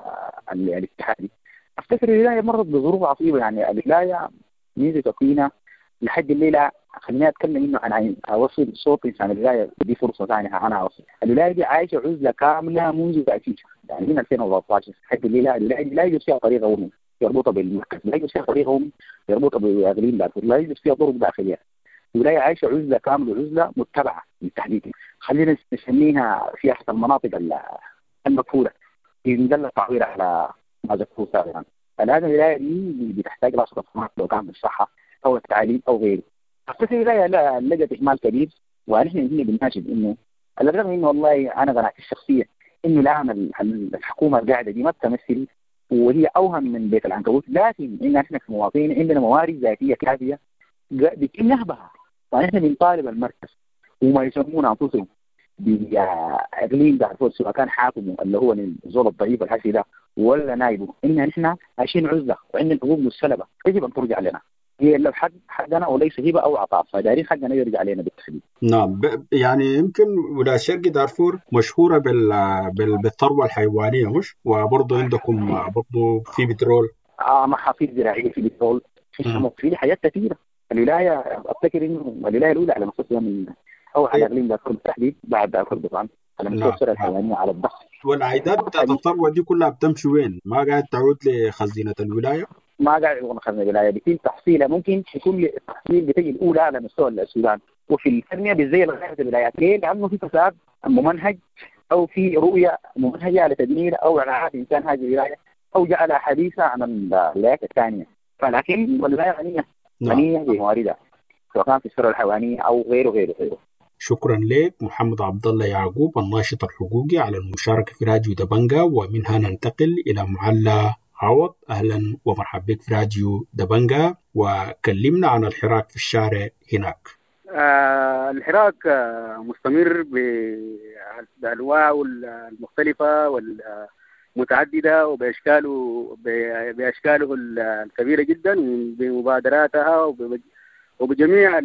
الاتحادي. أفتكر الولاية مرت بظروف عصيبة، يعني الولاية ميزة تكوينها لحد الليلة. خليني أتكلم إنه أنا أوصل صوتي عن الولاية، دي فرصة ثانية أنا أوصل. الولاية دي عايشة عزلة كاملة منذ تأسيسها، يعني من 2013 لحد الليلة الولاية دي لا يوجد فيها طريقة أممي يربطها بالمركز، لا يوجد فيها طريقة أممي يربطها بإقليم دارفور، لا يوجد فيها طرق داخلية. الولاية عايشة عزلة كاملة وعزلة متبعة بالتحديد، خلينا نسميها في أحد المناطق المكفولة في مجلة تعوير على ما ذكروا سابقا. الآن الولاية دي بتحتاج رأس رسمات لو كان بالصحة أو التعليم أو غيره. أفتكر الولاية لقت إهمال كبير، ونحن هنا بنناشد إنه على الرغم إنه والله أنا قناعتي الشخصية إنه الآن الحكومة القاعدة دي ما تمثل وهي أوهم من بيت العنكبوت، لكن إن إحنا كمواطنين عندنا موارد ذاتية كافية بكل نهبها، ونحن بنطالب المركز وما يسمون أنفسهم بإقليم دارفور سواء كان حاكمه اللي هو الزول الضعيف الحسي ده ولا نائبه، إن نحن عايشين عزلة وعندنا حقوق مستلبة يجب أن ترجع لنا، هي اللي حقنا وليس هبة أو عطاء، فدارين حقنا يرجع علينا بالتحديد. نعم، يعني يمكن ولاية شرق دارفور مشهورة بالثروة الحيوانية مش؟ وبرضه عندكم برضه في بترول. محاصيل زراعية، في بترول، في سمك، في حاجات كثيرة. الولاية أفتكر إنه الولاية الأولى على مستوى من أو على إقليم دارفور بالتحديد بعد دارفور طبعا على مستوى الثروة الحيوانية على الضخ. والعائدات بتاعت الثروة دي كلها بتمشي وين؟ ما قاعد تعود لخزينة الولاية؟ ما قاعد يكون خزنة الولاية، بيتم تحصيلها، ممكن يكون التحصيل بتجي الأولى على مستوى السودان، وفي الثانية بالزي لغاية الولايات. ليه؟ لأنه في فساد ممنهج أو في رؤية ممنهجة على تدمير أو إعادة إنسان هذه الولاية أو جعل حديثة عن الولايات الثانية. فلكن الولاية غنية بمواردها سواء كان في الثروة الحيوانية أو غيره. شكرا لك محمد عبد الله يعقوب الناشط الحقوقي على المشاركة في راديو دبنجا، ومنها ننتقل إلى معلى عوض. أهلا ومرحبا بك في راديو دبنجا، وكلمنا عن الحراك في الشارع هناك. الحراك مستمر بأنواعه المختلفة والمتعددة وبأشكاله الكبيرة جدا، بمبادراتها وبجميع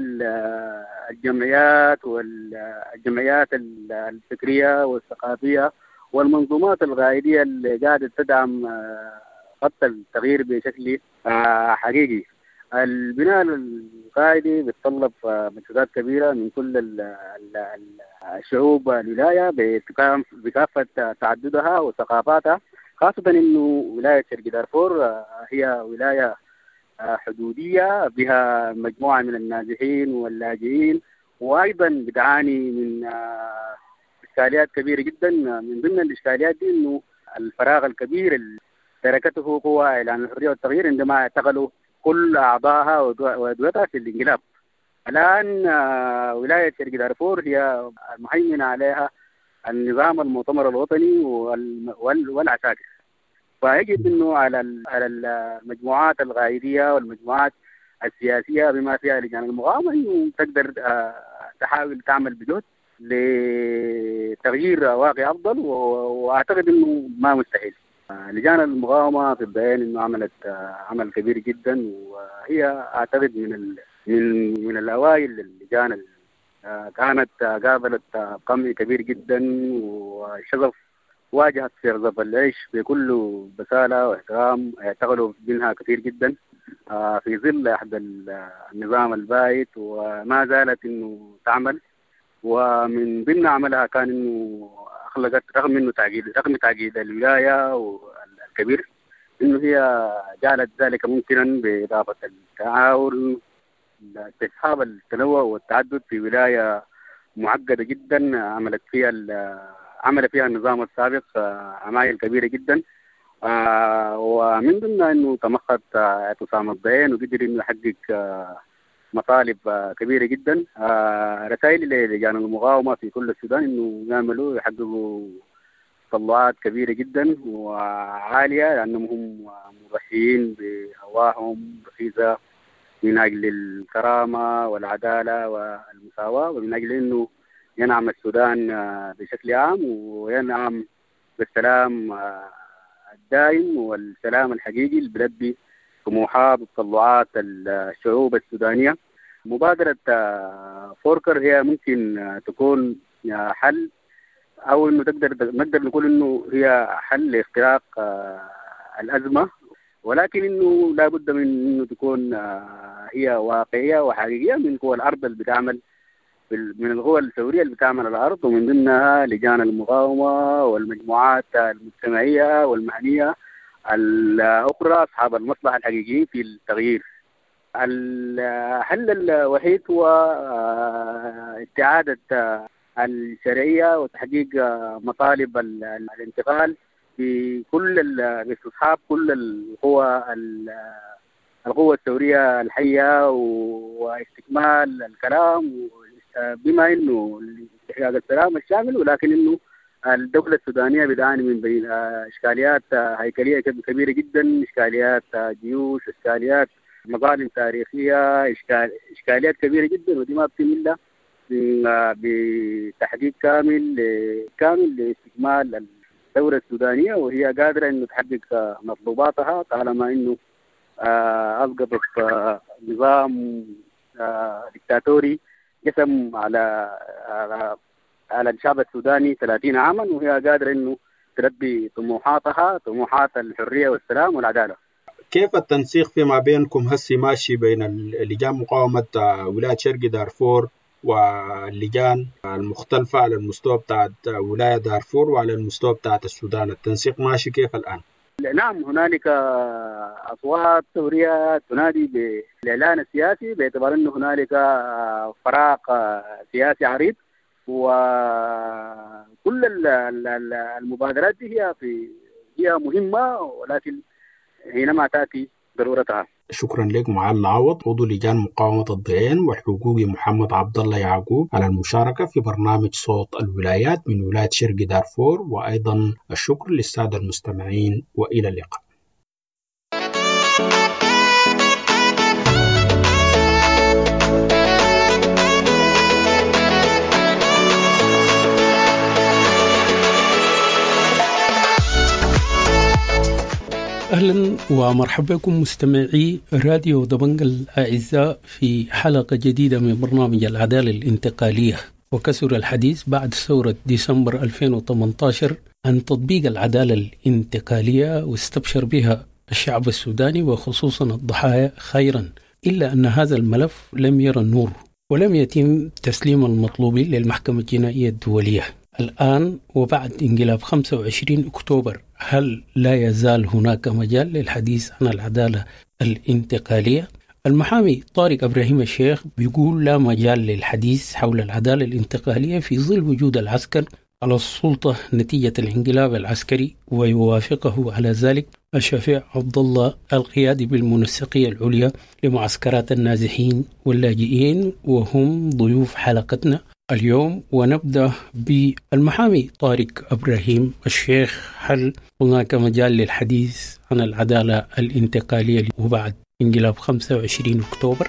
الجمعيات والجمعيات الفكرية والثقافية والمنظومات الغائدية اللي قاعدة تدعم خط التغيير بشكل حقيقي. البناء القائدي بيتطلب مجهودات كبيرة من كل الشعوب الولاية بكافة تعددها وثقافاتها، خاصة إنه ولاية شرق دارفور هي ولاية حدودية بها مجموعة من النازحين واللاجئين وأيضا بتعاني من إشكاليات كبيرة جدا. من ضمن الإشكاليات دي إنه الفراغ الكبير اللي تركته قوى إعلان الحرية والتغيير عندما اعتقلوا كل أعضائها وأدوتها في الانقلاب. الآن ولاية شرق دارفور هي المهيمنة عليها النظام المؤتمر الوطني والعساكر. فيجب انه على المجموعات الغايديه والمجموعات السياسيه بما فيها لجان المقاومه انه تقدر تحاول تعمل بجهد لتغيير واقع افضل، واعتقد انه ما مستحيل. لجان المقاومه في البيان انه عملت عمل كبير جدا، وهي اعتقد من الاوائل اللجان كانت قابلت قمع كبير جدا وشغف، واجهت في رغب العيش بكل بسالة واحترام، اعتقلوا منها كثير جدا في ظل أحد النظام البائد، وما زالت إنه تعمل. ومن ضمن عملها كان إنه أخلقت رغم تعقيد الولاية الكبير إنه هي جعلت ذلك ممكنا بإضافة التعاون استصحاب التنوع والتعدد في ولاية معقدة جدا عمل فيها النظام السابق عمايل كبيرة جدا. ومن ضمن انه تمخض اعتصام البيان وقدر انه يحقق مطالب كبيرة جدا. رسائل لجان المقاومة في كل السودان انه يعملوا يحققوا تطلعات كبيرة جدا وعالية، لانهم هم مضحيين بأرواحهم رخيصة من اجل الكرامة والعدالة والمساواة، ومن اجل انه ينعم السودان بشكل عام وينعم بالسلام الدائم والسلام الحقيقي اللي بيلبي طموحات وتطلعات الشعوب السودانية. مبادرة فوركر هي ممكن تكون حل، أو إنه نقدر نقول إنه هي حل لاختراق الأزمة، ولكن إنه لا بد من إنه تكون هي واقعية وحقيقية من قوى الأرض اللي بتعمل، من القوى الثورية اللي بتعمل على الأرض، ومن ضمنها لجان المقاومة والمجموعات المجتمعية والمهنية الأخرى أصحاب المصلحة الحقيقيين في التغيير. الحل الوحيد هو استعادة الشرعية وتحقيق مطالب الانتقال باستصحاب كل القوى الثورية الحية واستكمال الكلام، بما انه استحقاق السلام الشامل، ولكن انه الدولة السودانية بتعاني من بين اشكاليات هيكلية كبيرة جدا، اشكاليات جيوش، اشكاليات مظالم تاريخية، اشكاليات كبيرة جدا، ودي ما بتتم الا بتحقيق كامل لاستكمال الثورة السودانية، وهي قادرة انه تحقق مطلوباتها طالما انه اسقطت نظام ديكتاتوري قسم على الشعب السوداني 30 عاما، وهي قادرة انه تلبي طموحات الحرية والسلام والعدالة. كيف التنسيق فيما بينكم هسي ماشي بين لجان مقاومة ولاية شرق دارفور واللجان المختلفة على المستوى بتاع ولاية دارفور وعلى المستوى بتاع السودان؟ التنسيق ماشي كيف الآن؟ نعم، هنالك أصوات ثورية تنادي بالإعلان السياسي باعتبار أنه هنالك فراغ سياسي عريض، وكل المبادرات دي هي مهمة، ولكن حينما تأتي ضرورتها. شكرا لك معالي العوض، عضو لجان مقاومة الضيعين، والحقوقي محمد عبد الله يعقوب على المشاركة في برنامج صوت الولايات من ولاية شرق دارفور، وأيضا الشكر للسادة المستمعين، وإلى اللقاء. أهلا ومرحبا بكم مستمعي راديو دبنج الأعزاء في حلقة جديدة من برنامج العدالة الانتقالية. وكثر الحديث بعد ثورة ديسمبر 2018 عن تطبيق العدالة الانتقالية، واستبشر بها الشعب السوداني وخصوصا الضحايا خيرا، إلا أن هذا الملف لم يرى النور ولم يتم تسليم المطلوبين للمحكمة الجنائية الدولية. الآن وبعد انقلاب 25 أكتوبر، هل لا يزال هناك مجال للحديث عن العدالة الانتقالية؟ المحامي طارق إبراهيم الشيخ بيقول لا مجال للحديث حول العدالة الانتقالية في ظل وجود العسكر على السلطة نتيجة الانقلاب العسكري، ويوافقه على ذلك الشفيع عبد الله القيادي بالمنسقية العليا لمعسكرات النازحين واللاجئين، وهم ضيوف حلقتنا اليوم. ونبدأ بالمحامي طارق إبراهيم الشيخ، هل هناك مجال للحديث عن العدالة الانتقالية وبعد انقلاب 25 أكتوبر؟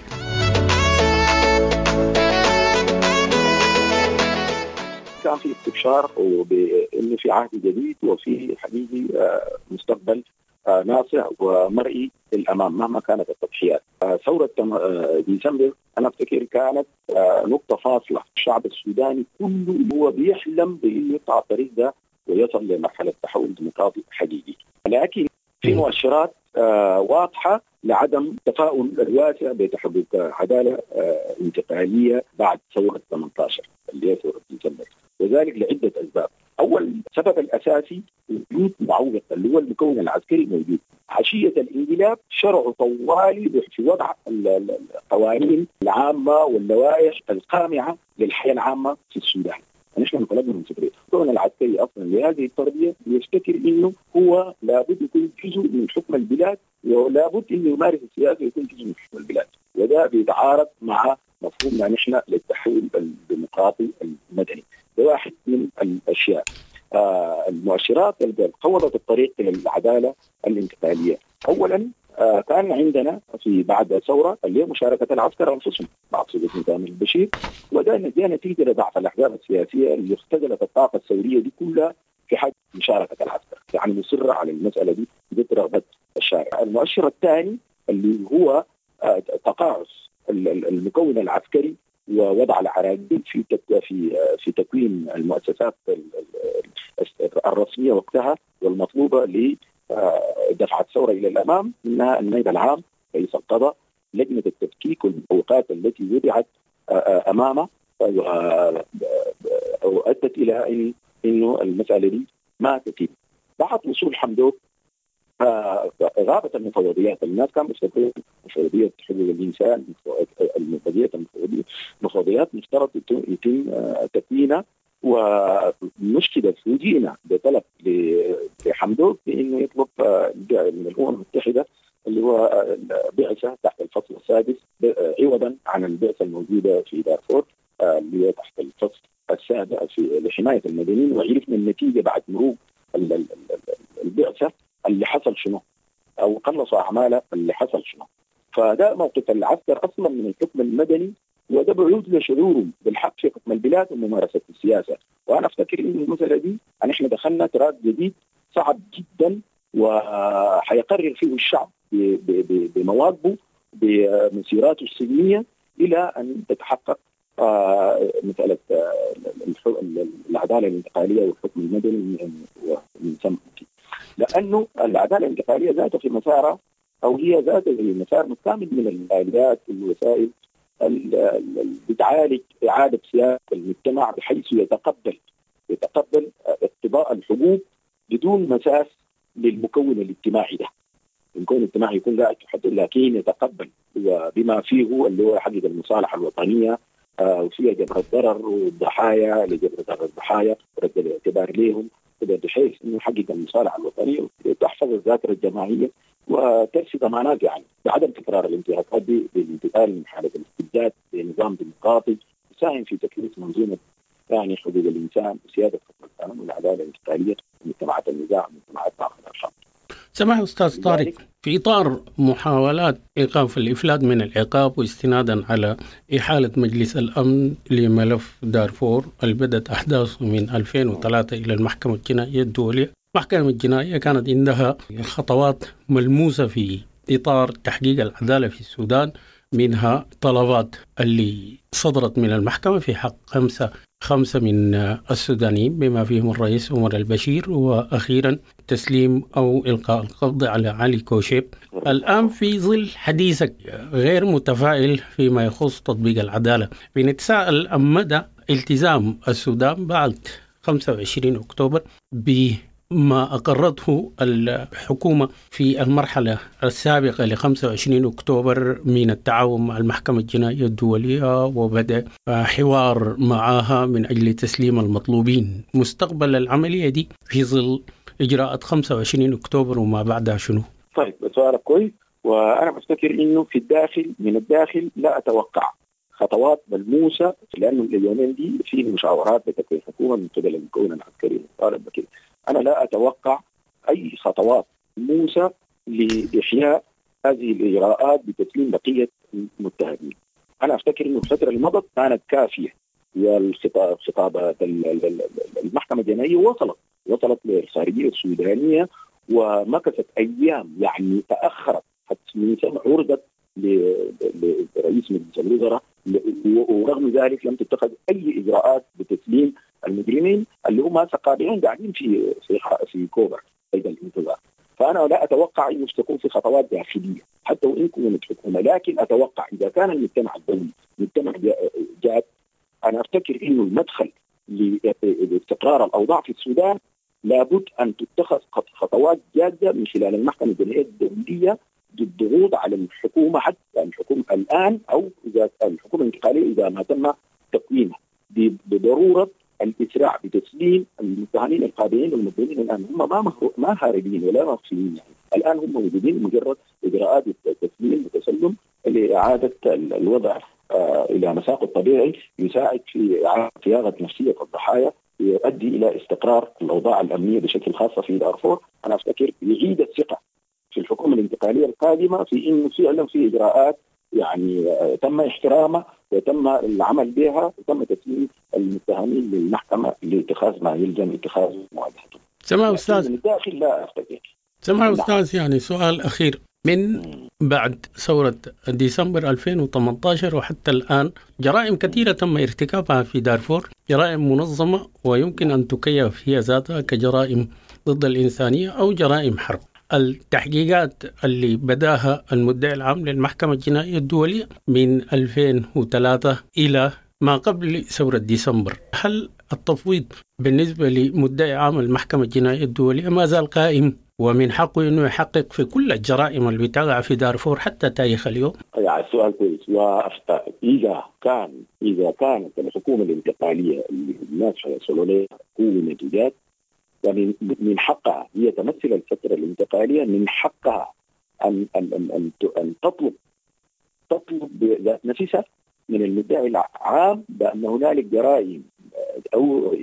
كان في استبشار وبأنه في عهد جديد وفي حقيقي مستقبل ناصع ومرئي للأمام مهما كانت التضحيات. ثورة ديسمبر أنا أفتكر كانت نقطة فاصلة. الشعب السوداني كله هو بيحلم بأنه يقطع الطريق ده ويصل لمرحلة تحول ديمقراطي حقيقي، لكن في مؤشرات واضحة لعدم تفاؤل الواسع بتحقق عدالة انتقالية بعد ثورة 18 اللي هي ثورة ديسمبر، وذلك لعدة أسباب. أول سبب الأساسي وجود معوق اللي هو المكون العسكري موجود. عشية الانقلاب شرعوا طوالي في وضع القوانين العامة واللوائح القامعة للحياة العامة في السودان. نحن انطلقنا من فكرة الكون العسكري أصلا لهذه التربية يفتكر إنه هو لابد يكون جزء من حكم البلاد، ولابد إنه يمارس السياسة ويكون جزء من حكم البلاد، وده بيتعارض مع مفهومنا نحن للتحول الديمقراطي المدني. ده واحد من الأشياء. المؤشرات اللي قوضت الطريق للعدالة الانتقالية. أولا كان عندنا في بعد الثورة اللي هي مشاركة العسكر أنفسهم مع سلطة نظام البشير، وده نتيجة لضعف الأحزاب السياسية اللي اختزلت الطاقة الثورية دي كلها في حق مشاركة العسكر، يعني مصرة على المسألة دي ضد رغبة الشارع. المؤشر الثاني اللي هو تقاعس المكون العسكري ووضع العراقيل في تكوين المؤسسات الرسمية وقتها والمطلوبة لدفع الثورة إلى الأمام، منها النائب العام رئيس القضاء، لجنة التفكيك والمعوقات التي وضعت أمامه وأدت إلى إنه المسألة دي ما تتم. بعد وصول حمدوك غابت المفوضيات. الناس كانوا مستقبلين مفوضية حقوق الإنسان، مفوضيات مفترض يتم تكوينها، ومشكلة فوجئنا بطلب لحمدوك بأنه يطلب من الأمم المتحدة اللي هو بعثة تحت الفصل السادس عوضا عن البعثة الموجودة في دارفور اللي هي تحت الفصل السابع لحماية المدنيين. وعرفنا النتيجة بعد مرور البعثة اللي حصل شنو، أو قلصوا أعماله اللي حصل شنو. فده موقف العسكر أصلا من الحكم المدني، وده بعود لشعورهم بالحق في حكم البلاد وممارسة السياسة. وأنا أفتكر إن المسألة دي إحنا دخلنا تراك جديد صعب جدا، وحيقرر فيه الشعب بمواقفه بمسيراته السلمية إلى أن تتحقق مسألة العدالة الانتقالية والحكم المدني من ثم، لأنه العدالة الانتقالية ذاتها في مسارها أو هي ذاتها في مسار مكامل من الآليات والوسائل بتعالج إعادة سياسة المجتمع بحيث يتقبل اقتضاء الحقوق بدون مساس للمكون الاجتماعي ده. المكون الاجتماعي يكون قاعد يحدد، لكن يتقبل بما فيه اللي هو حقيقة المصالحة الوطنية وفيها جبر الضرر والضحايا لجبر ضرر الضحايا ورد الاعتبار لهم، بحيث انه يحقق المصالحه الوطنيه وتحفظ الذاكره الجماعيه وترسي ضمانات يعني بعدم تكرار الانتهاكات دي بالانتقال من حاله الاستبداد لنظام ديمقراطي يساهم في تكليف منظومه يعني حقوق الانسان وسياده حكم القانون والعداله الانتقاليه في مجتمعات النزاع ومجتمعات تاخذ الارشاد. سماح أستاذ طارق، في إطار محاولات إيقاف الإفلات من العقاب واستنادا على إحالة مجلس الأمن لملف دارفور اللي بدأت أحداثه من 2003 إلى المحكمة الجنائية الدولية، المحكمة الجنائية كانت عندها خطوات ملموسة في إطار تحقيق العدالة في السودان، منها طلبات اللي صدرت من المحكمة في حق خمسة من السودانيين بما فيهم الرئيس عمر البشير، وأخيرا تسليم أو إلقاء القبض على علي كوشيب. الآن في ظل حديثك غير متفائل فيما يخص تطبيق العدالة، بنتساءل عن مدى التزام السودان بعد 25 أكتوبر ما أقرته الحكومة في المرحلة السابقة ل 25 أكتوبر من التعاون مع المحكمة الجنائية الدولية وبدأ حوار معها من أجل تسليم المطلوبين. مستقبل العملية دي في ظل إجراءات 25 أكتوبر وما بعدها شنو؟ طيب سؤالك كويس، وأنا بفتكر إنه من الداخل لا أتوقع خطوات ملموسة، لأنه اليومين دي في مشاورات بتكوين حكومة من قبل المكون العسكري المطالب بكده. أنا لا أتوقع أي خطوات ملموسة لإحياء هذه الإجراءات بتسليم بقية المتهمين. أنا أفتكر إنه الفترة اللي مضت كانت كافية، والخطابات المحكمة الجنائية وصلت للخارجية السودانية ومكثت أيام، يعني تأخرت حتى من سنة عرضت لرئيس مجلس الوزراء، ورغم ذلك لم تتخذ أي إجراءات بتسليم المجرمين اللي هم قاعدين في كوبر قيد الانتظار. فأنا لا أتوقع أن تكون في خطوات داخلية حتى وإن كانت حكومة، لكن أتوقع إذا كان المجتمع الدولي مجتمع جاد، أنا أفتكر إنه المدخل لاستقرار الأوضاع في السودان لابد أن تتخذ خطوات جادة من خلال المحكمة الجنائية الدولية للضغوط على الحكومة، حتى الحكومة الآن أو إذا الحكومة الانتقالية إذا ما تم تقويمها، بضرورة الإسراع بتسليم المتهمين القادمين والمدنيين. الآن هم ما هاربين ولا مخفيين، يعني الآن هم موجودين، مجرد إجراءات التسليم وتسلم لإعادة الوضع إلى مساقه الطبيعي يساعد في صياغة نفسية الضحايا، يؤدي إلى استقرار الأوضاع الأمنية بشكل خاص في دارفور. أنا أفتكر يعيد الثقة في الحكومة الانتقالية القادمة في إنه فعلا في إجراءات يعني تم احترامها وتم العمل بها وتم تسليم المتهمين للمحكمة لاتخاذ ما يلزم اتخاذ مواجهتهم. سمع أستاذ، من الداخل لا أفتكر. سمع أستاذ، يعني سؤال أخير، من بعد ثورة ديسمبر 2018 وحتى الآن جرائم كثيرة تم ارتكابها في دارفور، جرائم منظمة ويمكن أن تكيف هي ذاتها كجرائم ضد الإنسانية أو جرائم حرب. التحقيقات اللي بداها المدعي العام للمحكمة الجنائية الدولية من 2003 إلى ما قبل ثورة ديسمبر، هل التفويض بالنسبة لمدعي عام المحكمة الجنائية الدولية ما زال قائم ومن حقه أنه يحقق في كل الجرائم اللي بتقع في دارفور حتى تاريخ اليوم؟ يعني السؤال كويس. وإذا كانت الحكومة الانتقالية اللي الناس يصلوا لها قوة نتيجات، ومن حقها هي تمثل الفترة الانتقالية، من حقها أن تطلب بذات نفسها من المدعي العام بأن هنالك جرائم أو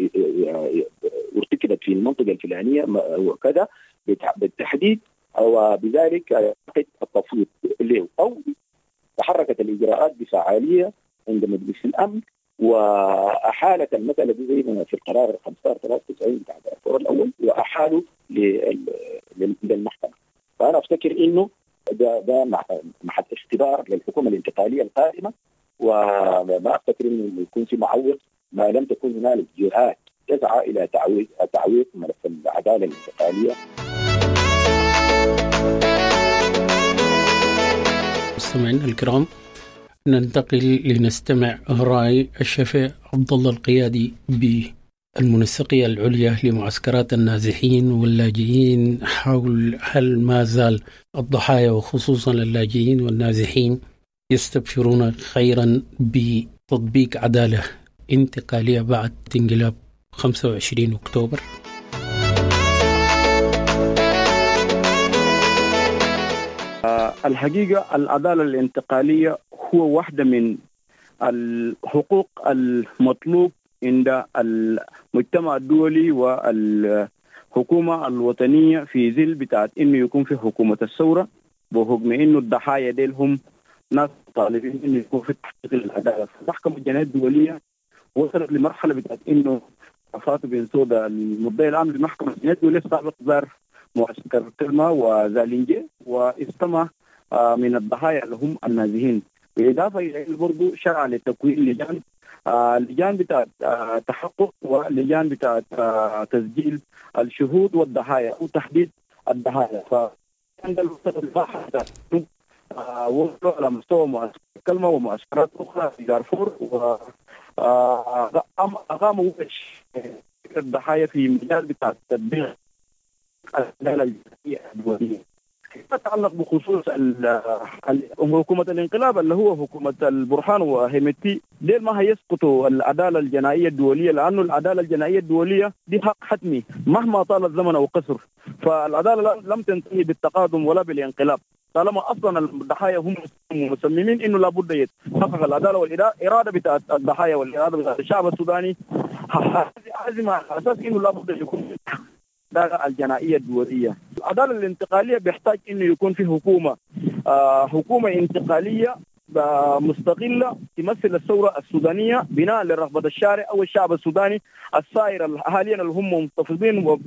ارتكبت في المنطقة الفلانية وكذا بالتحديد، أو بذلك يعقد التفويض له، أو تحركت الإجراءات بفعالية عند مجلس الأمن وأحالت المسألة دي زي ما في القرار 1593 بتاع الدستور الأول، وأحالوا للمحكمة. فأنا أفتكر إنه ده محل اختبار للحكومة الانتقالية القادمة، وما أفتكر إنه يكون في معوق ما لم تكن هنالك جهات تسعى إلى تعويض ملف العدالة الانتقالية. مستمعينا الكرام، ننتقل لنستمع رأي الشفيع عبد الله القيادي بالمنسقية العليا لمعسكرات النازحين واللاجئين حول هل ما زال الضحايا وخصوصا اللاجئين والنازحين يستبشرون خيرا بتطبيق عدالة انتقالية بعد انقلاب 25 أكتوبر. الحقيقة العدالة الانتقالية هو واحدة من الحقوق المطلوب عند المجتمع الدولي والحكومة الوطنية في ظل بتاعت إنه يكون في حكومة الثورة، بحكم إنه الضحايا ديل هم ناس طالبين إنه يكون في تحقيق العدالة. المحكمة الجنائية الدولية وصلت لمرحلة بتاعت إنه فاطمة بن سودا المدعي العام للمحكمة الجنائية الدولية سابق زار معسكر كلمة وزالينجي واستمع من الضحايا اللي هم النازحين، بالإضافة إلى برضو شرع لتكوين لجان بتاع تحقق ولجان بتاع تسجيل الشهود والضحايا وتحديد الضحايا. فعند الفترة الباحثة وصلوا على مستوى معسكر كلمة ومعسكرات أخرى في دارفور، وأقاموا الضحايا في مجال بتاع التطبيق العدالة الجنائية الدولية. فيما يتعلق بخصوص حكومة الانقلاب اللي هو حكومة البرهان وهيمتي، ديل ما هيسقطوا العدالة الجنائية الدولية، لأنه العدالة الجنائية الدولية دي حق حتمي مهما طال الزمن أو قصر. فالعدالة لم تنتهي بالتقادم ولا بالانقلاب، طالما أصلا الضحايا هم مصممين إنه لابد يتحقق العدالة والإرادة بتاعت الضحايا والإرادة بتاعت الشعب السوداني عازمة على أساس إنه لابد يكون العدالة الجنائية الدولية. العدالة الانتقالية بيحتاج إنه يكون في حكومة انتقالية مستقلة تمثل الثورة السودانية بناء لرغبة الشارع أو الشعب السوداني السائر حاليا اللي هم منتفضين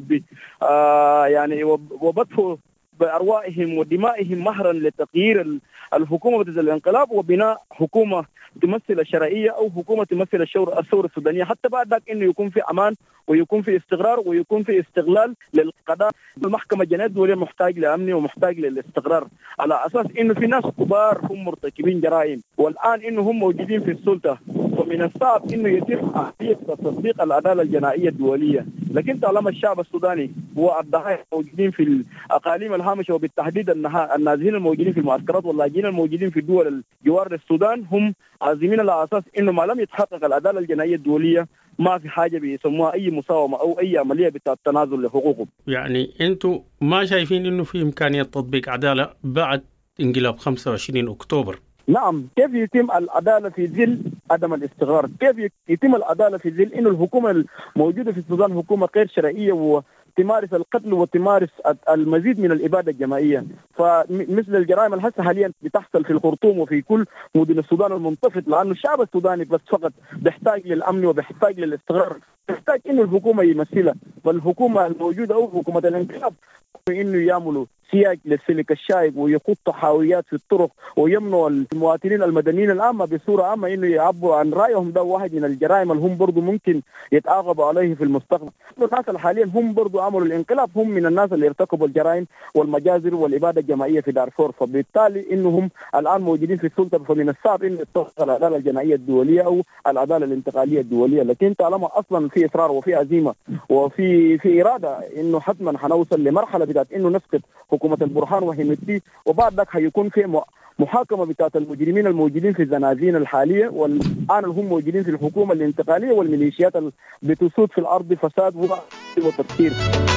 يعني وبدفوا بأرواحهم ودمائهم مهرا لتغيير الحكومة ضد الانقلاب وبناء حكومة تمثل الشرعية أو حكومة تمثل الثورة السودانية، حتى بعد ذلك إنه يكون في أمان ويكون في استقرار ويكون في استغلال للقضاء. المحكمة الجنائية الدولية محتاج لأمن ومحتاج للاستقرار، على أساس إنه في ناس كبار هم مرتكبين جرائم والآن إنه هم موجودين في السلطة، ومن الصعب إنه يتم عملية تطبيق العدالة الجنائية الدولية. لكن طالما الشعب السوداني والضحايا موجودين في الأقاليم الهامشة وبالتحديد النازحين الموجودين في المعسكرات واللاجئين الموجودين في الدول الجوار للسودان هم عازمين على أساس إنه ما لم يتحقق العدالة الجنائية الدولية ما في حاجة بيسموها أي مساومة أو أي عملية بتاع التنازل لحقوقهم. يعني أنتوا ما شايفين إنه في إمكانية تطبيق عدالة بعد انقلاب 25 أكتوبر؟ نعم، كيف يتم العدالة في ظل عدم الاستقرار؟ كيف يتم العدالة في ظل إنه الحكومة الموجودة في السودان حكومة غير شرعية وتمارس القتل وتمارس المزيد من الإبادة الجماعية؟ فمثل الجرائم الحسة حاليا بتحصل في الخرطوم وفي كل مدن السودان المنتفض، لأنه الشعب السوداني بس فقط بيحتاج للأمن وبيحتاج للاستقرار، بيحتاج إنه الحكومة يمثلها. فالحكومة الموجودة أو حكومة الانقلاب إنه يعملوا سياج للسلك الشائك ويخطوا حاويات في الطرق ويمنعوا المواطنين المدنيين العامة بصورة عامة إنه يعبروا عن رأيهم. ده واحد من الجرائم اللي هم برضو ممكن يتعاقبوا عليه في المستقبل. الناس اللي حاليا هم برضو عملوا الانقلاب هم من الناس اللي ارتكبوا الجرائم والمجازر والإبادة الجماعية في دارفور، فبالتالي إنهم الآن موجودين في السلطة، فمن الصعب إنه تطبق العدالة الجنائية الدولية أو العدالة الانتقالية الدولية. لكن طالما أصلا في إصرار وفي عزيمة وفي إرادة إنه حتما حنوصل لمرحلة بتاعت إنه نسقط حكومة البرهان وهيمتي، وبعد ذلك هيكون في محاكمة بتاعت المجرمين الموجودين في الزنازين الحالية والآن هم موجودين في الحكومة الانتقالية والميليشيات اللي بتسود في الأرض فساد وتفكير.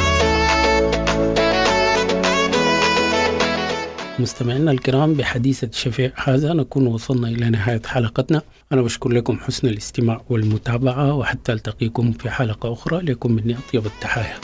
مستمعينا الكرام، بحديثة شفيع هذا نكون وصلنا إلى نهاية حلقتنا. أنا بشكر لكم حسن الاستماع والمتابعة، وحتى ألتقيكم في حلقة أخرى. لكم مني أطيب التحايا.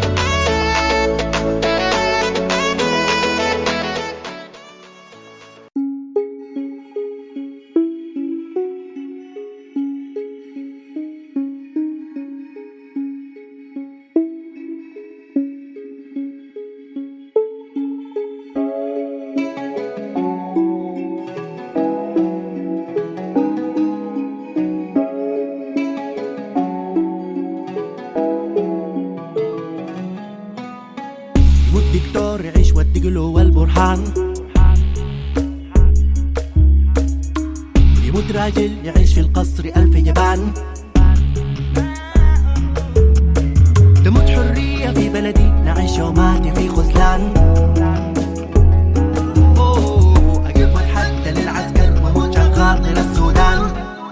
والدكتور يعيش والدقلو والبرهان، يموت راجل يعيش في القصر 1000 جبان، تموت حرية في بلدي نعيش يوماتي في خذلان. أقف واتحدى للعسكر وموت عن خاطر السودان.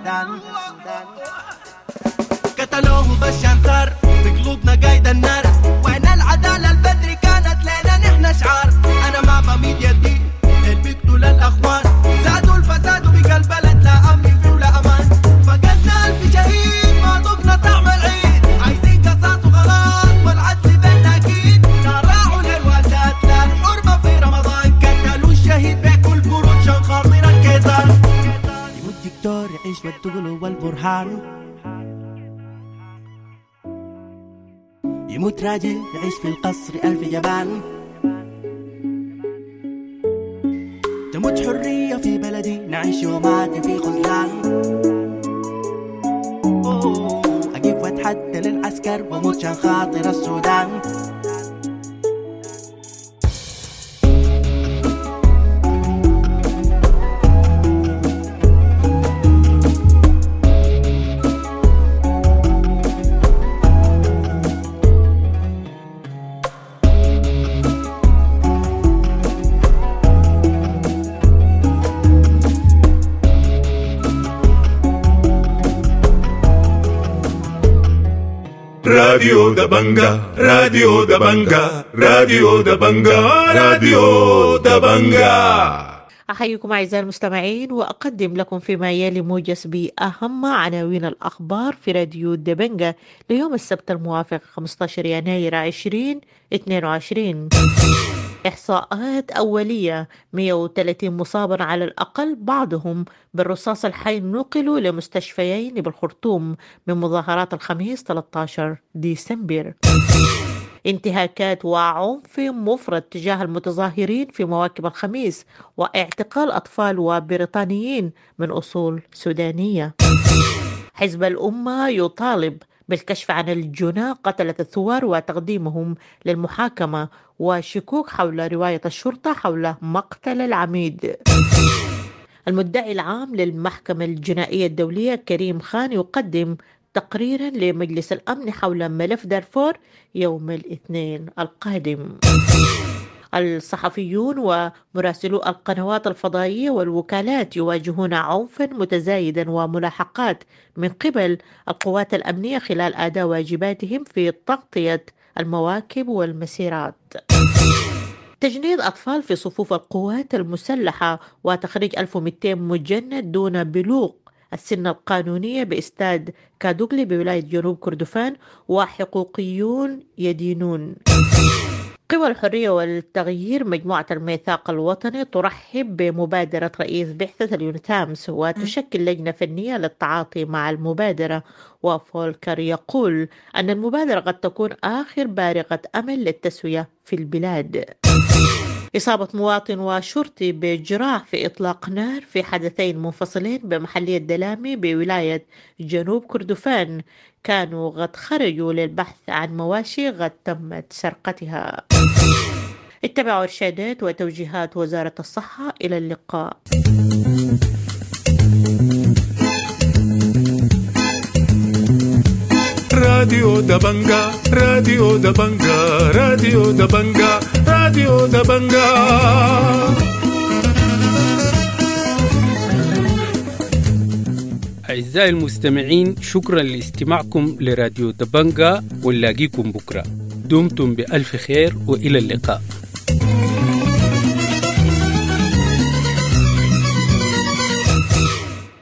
قتلوه بشان ثار في قلوبنا قايد النار، وين العدالة البدري كانت لنا نحن شعار. أنا ما بميد يدي البيقتل الأخوان، زادوا الفساد وبقى البلد لا أمن فيه ولا أمان. فقدنا 1000 شهيد ما ضبنا طعم العيد، عايزين قصاص وخلاص والعدل بينا أكيد. راعوا للوالدات لا الحرمة في رمضان، قتلوا الشهيد بكل برود شان خاطر الكيزان. يموت دكتور يعيش والدقلو والبرهان، يموت راجل يعيش في القصر 1000 جبان، تموت حرية في بلدي نعيش يوماتي في خذلان. أقف واتحدى للعسكر وموت عن خاطر السودان. راديو دبنجا راديو دبنجا راديو دبنجا راديو دبنجا. أحييكم أعزائي المستمعين وأقدم لكم فيما يلي موجز بأهم عناوين الأخبار في راديو دبنجا ليوم السبت الموافق 15 يناير 2022. إحصاءات أولية 130 مصابا على الأقل، بعضهم بالرصاص الحي نقلوا لمستشفيين بالخرطوم من مظاهرات الخميس 13 ديسمبر. انتهاكات وعنف مفرط تجاه المتظاهرين في مواكب الخميس، واعتقال أطفال وبريطانيين من أصول سودانية. حزب الأمة يطالب بالكشف عن الجنى قتلة الثوار وتقديمهم للمحاكمة، وشكوك حول رواية الشرطة حول مقتل العميد. المدعي العام للمحكمة الجنائية الدولية كريم خان يقدم تقريرا لمجلس الأمن حول ملف دارفور يوم الاثنين القادم. الصحفيون ومراسلو القنوات الفضائية والوكالات يواجهون عنفا متزايدا وملاحقات من قبل القوات الأمنية خلال أداء واجباتهم في تغطية المواكب والمسيرات. تجنيد أطفال في صفوف القوات المسلحة وتخريج 1200 مجند دون بلوغ السن القانونية باستاد كادوغلي بولاية جنوب كردفان، وحقوقيون يدينون. قوى الحرية والتغيير مجموعة الميثاق الوطني ترحب بمبادرة رئيس بعثة اليونتامس وتشكل لجنة فنية للتعاطي مع المبادرة. وفولكر يقول أن المبادرة قد تكون آخر بارقة أمل للتسوية في البلاد. إصابة مواطن وشرطي بجراح في إطلاق نار في حدثين منفصلين بمحلية دلامي بولاية جنوب كردفان، كانوا قد خرجوا للبحث عن مواشي قد تمت سرقتها. اتبعوا إرشادات وتوجيهات وزارة الصحة. إلى اللقاء. راديو دبنجا راديو دبنجا راديو دبنجا راديو دبنجا. أعزائي المستمعين، شكرا لاستماعكم لراديو دبنجا، ونلاقيكم بكرة. دمتم بألف خير وإلى اللقاء.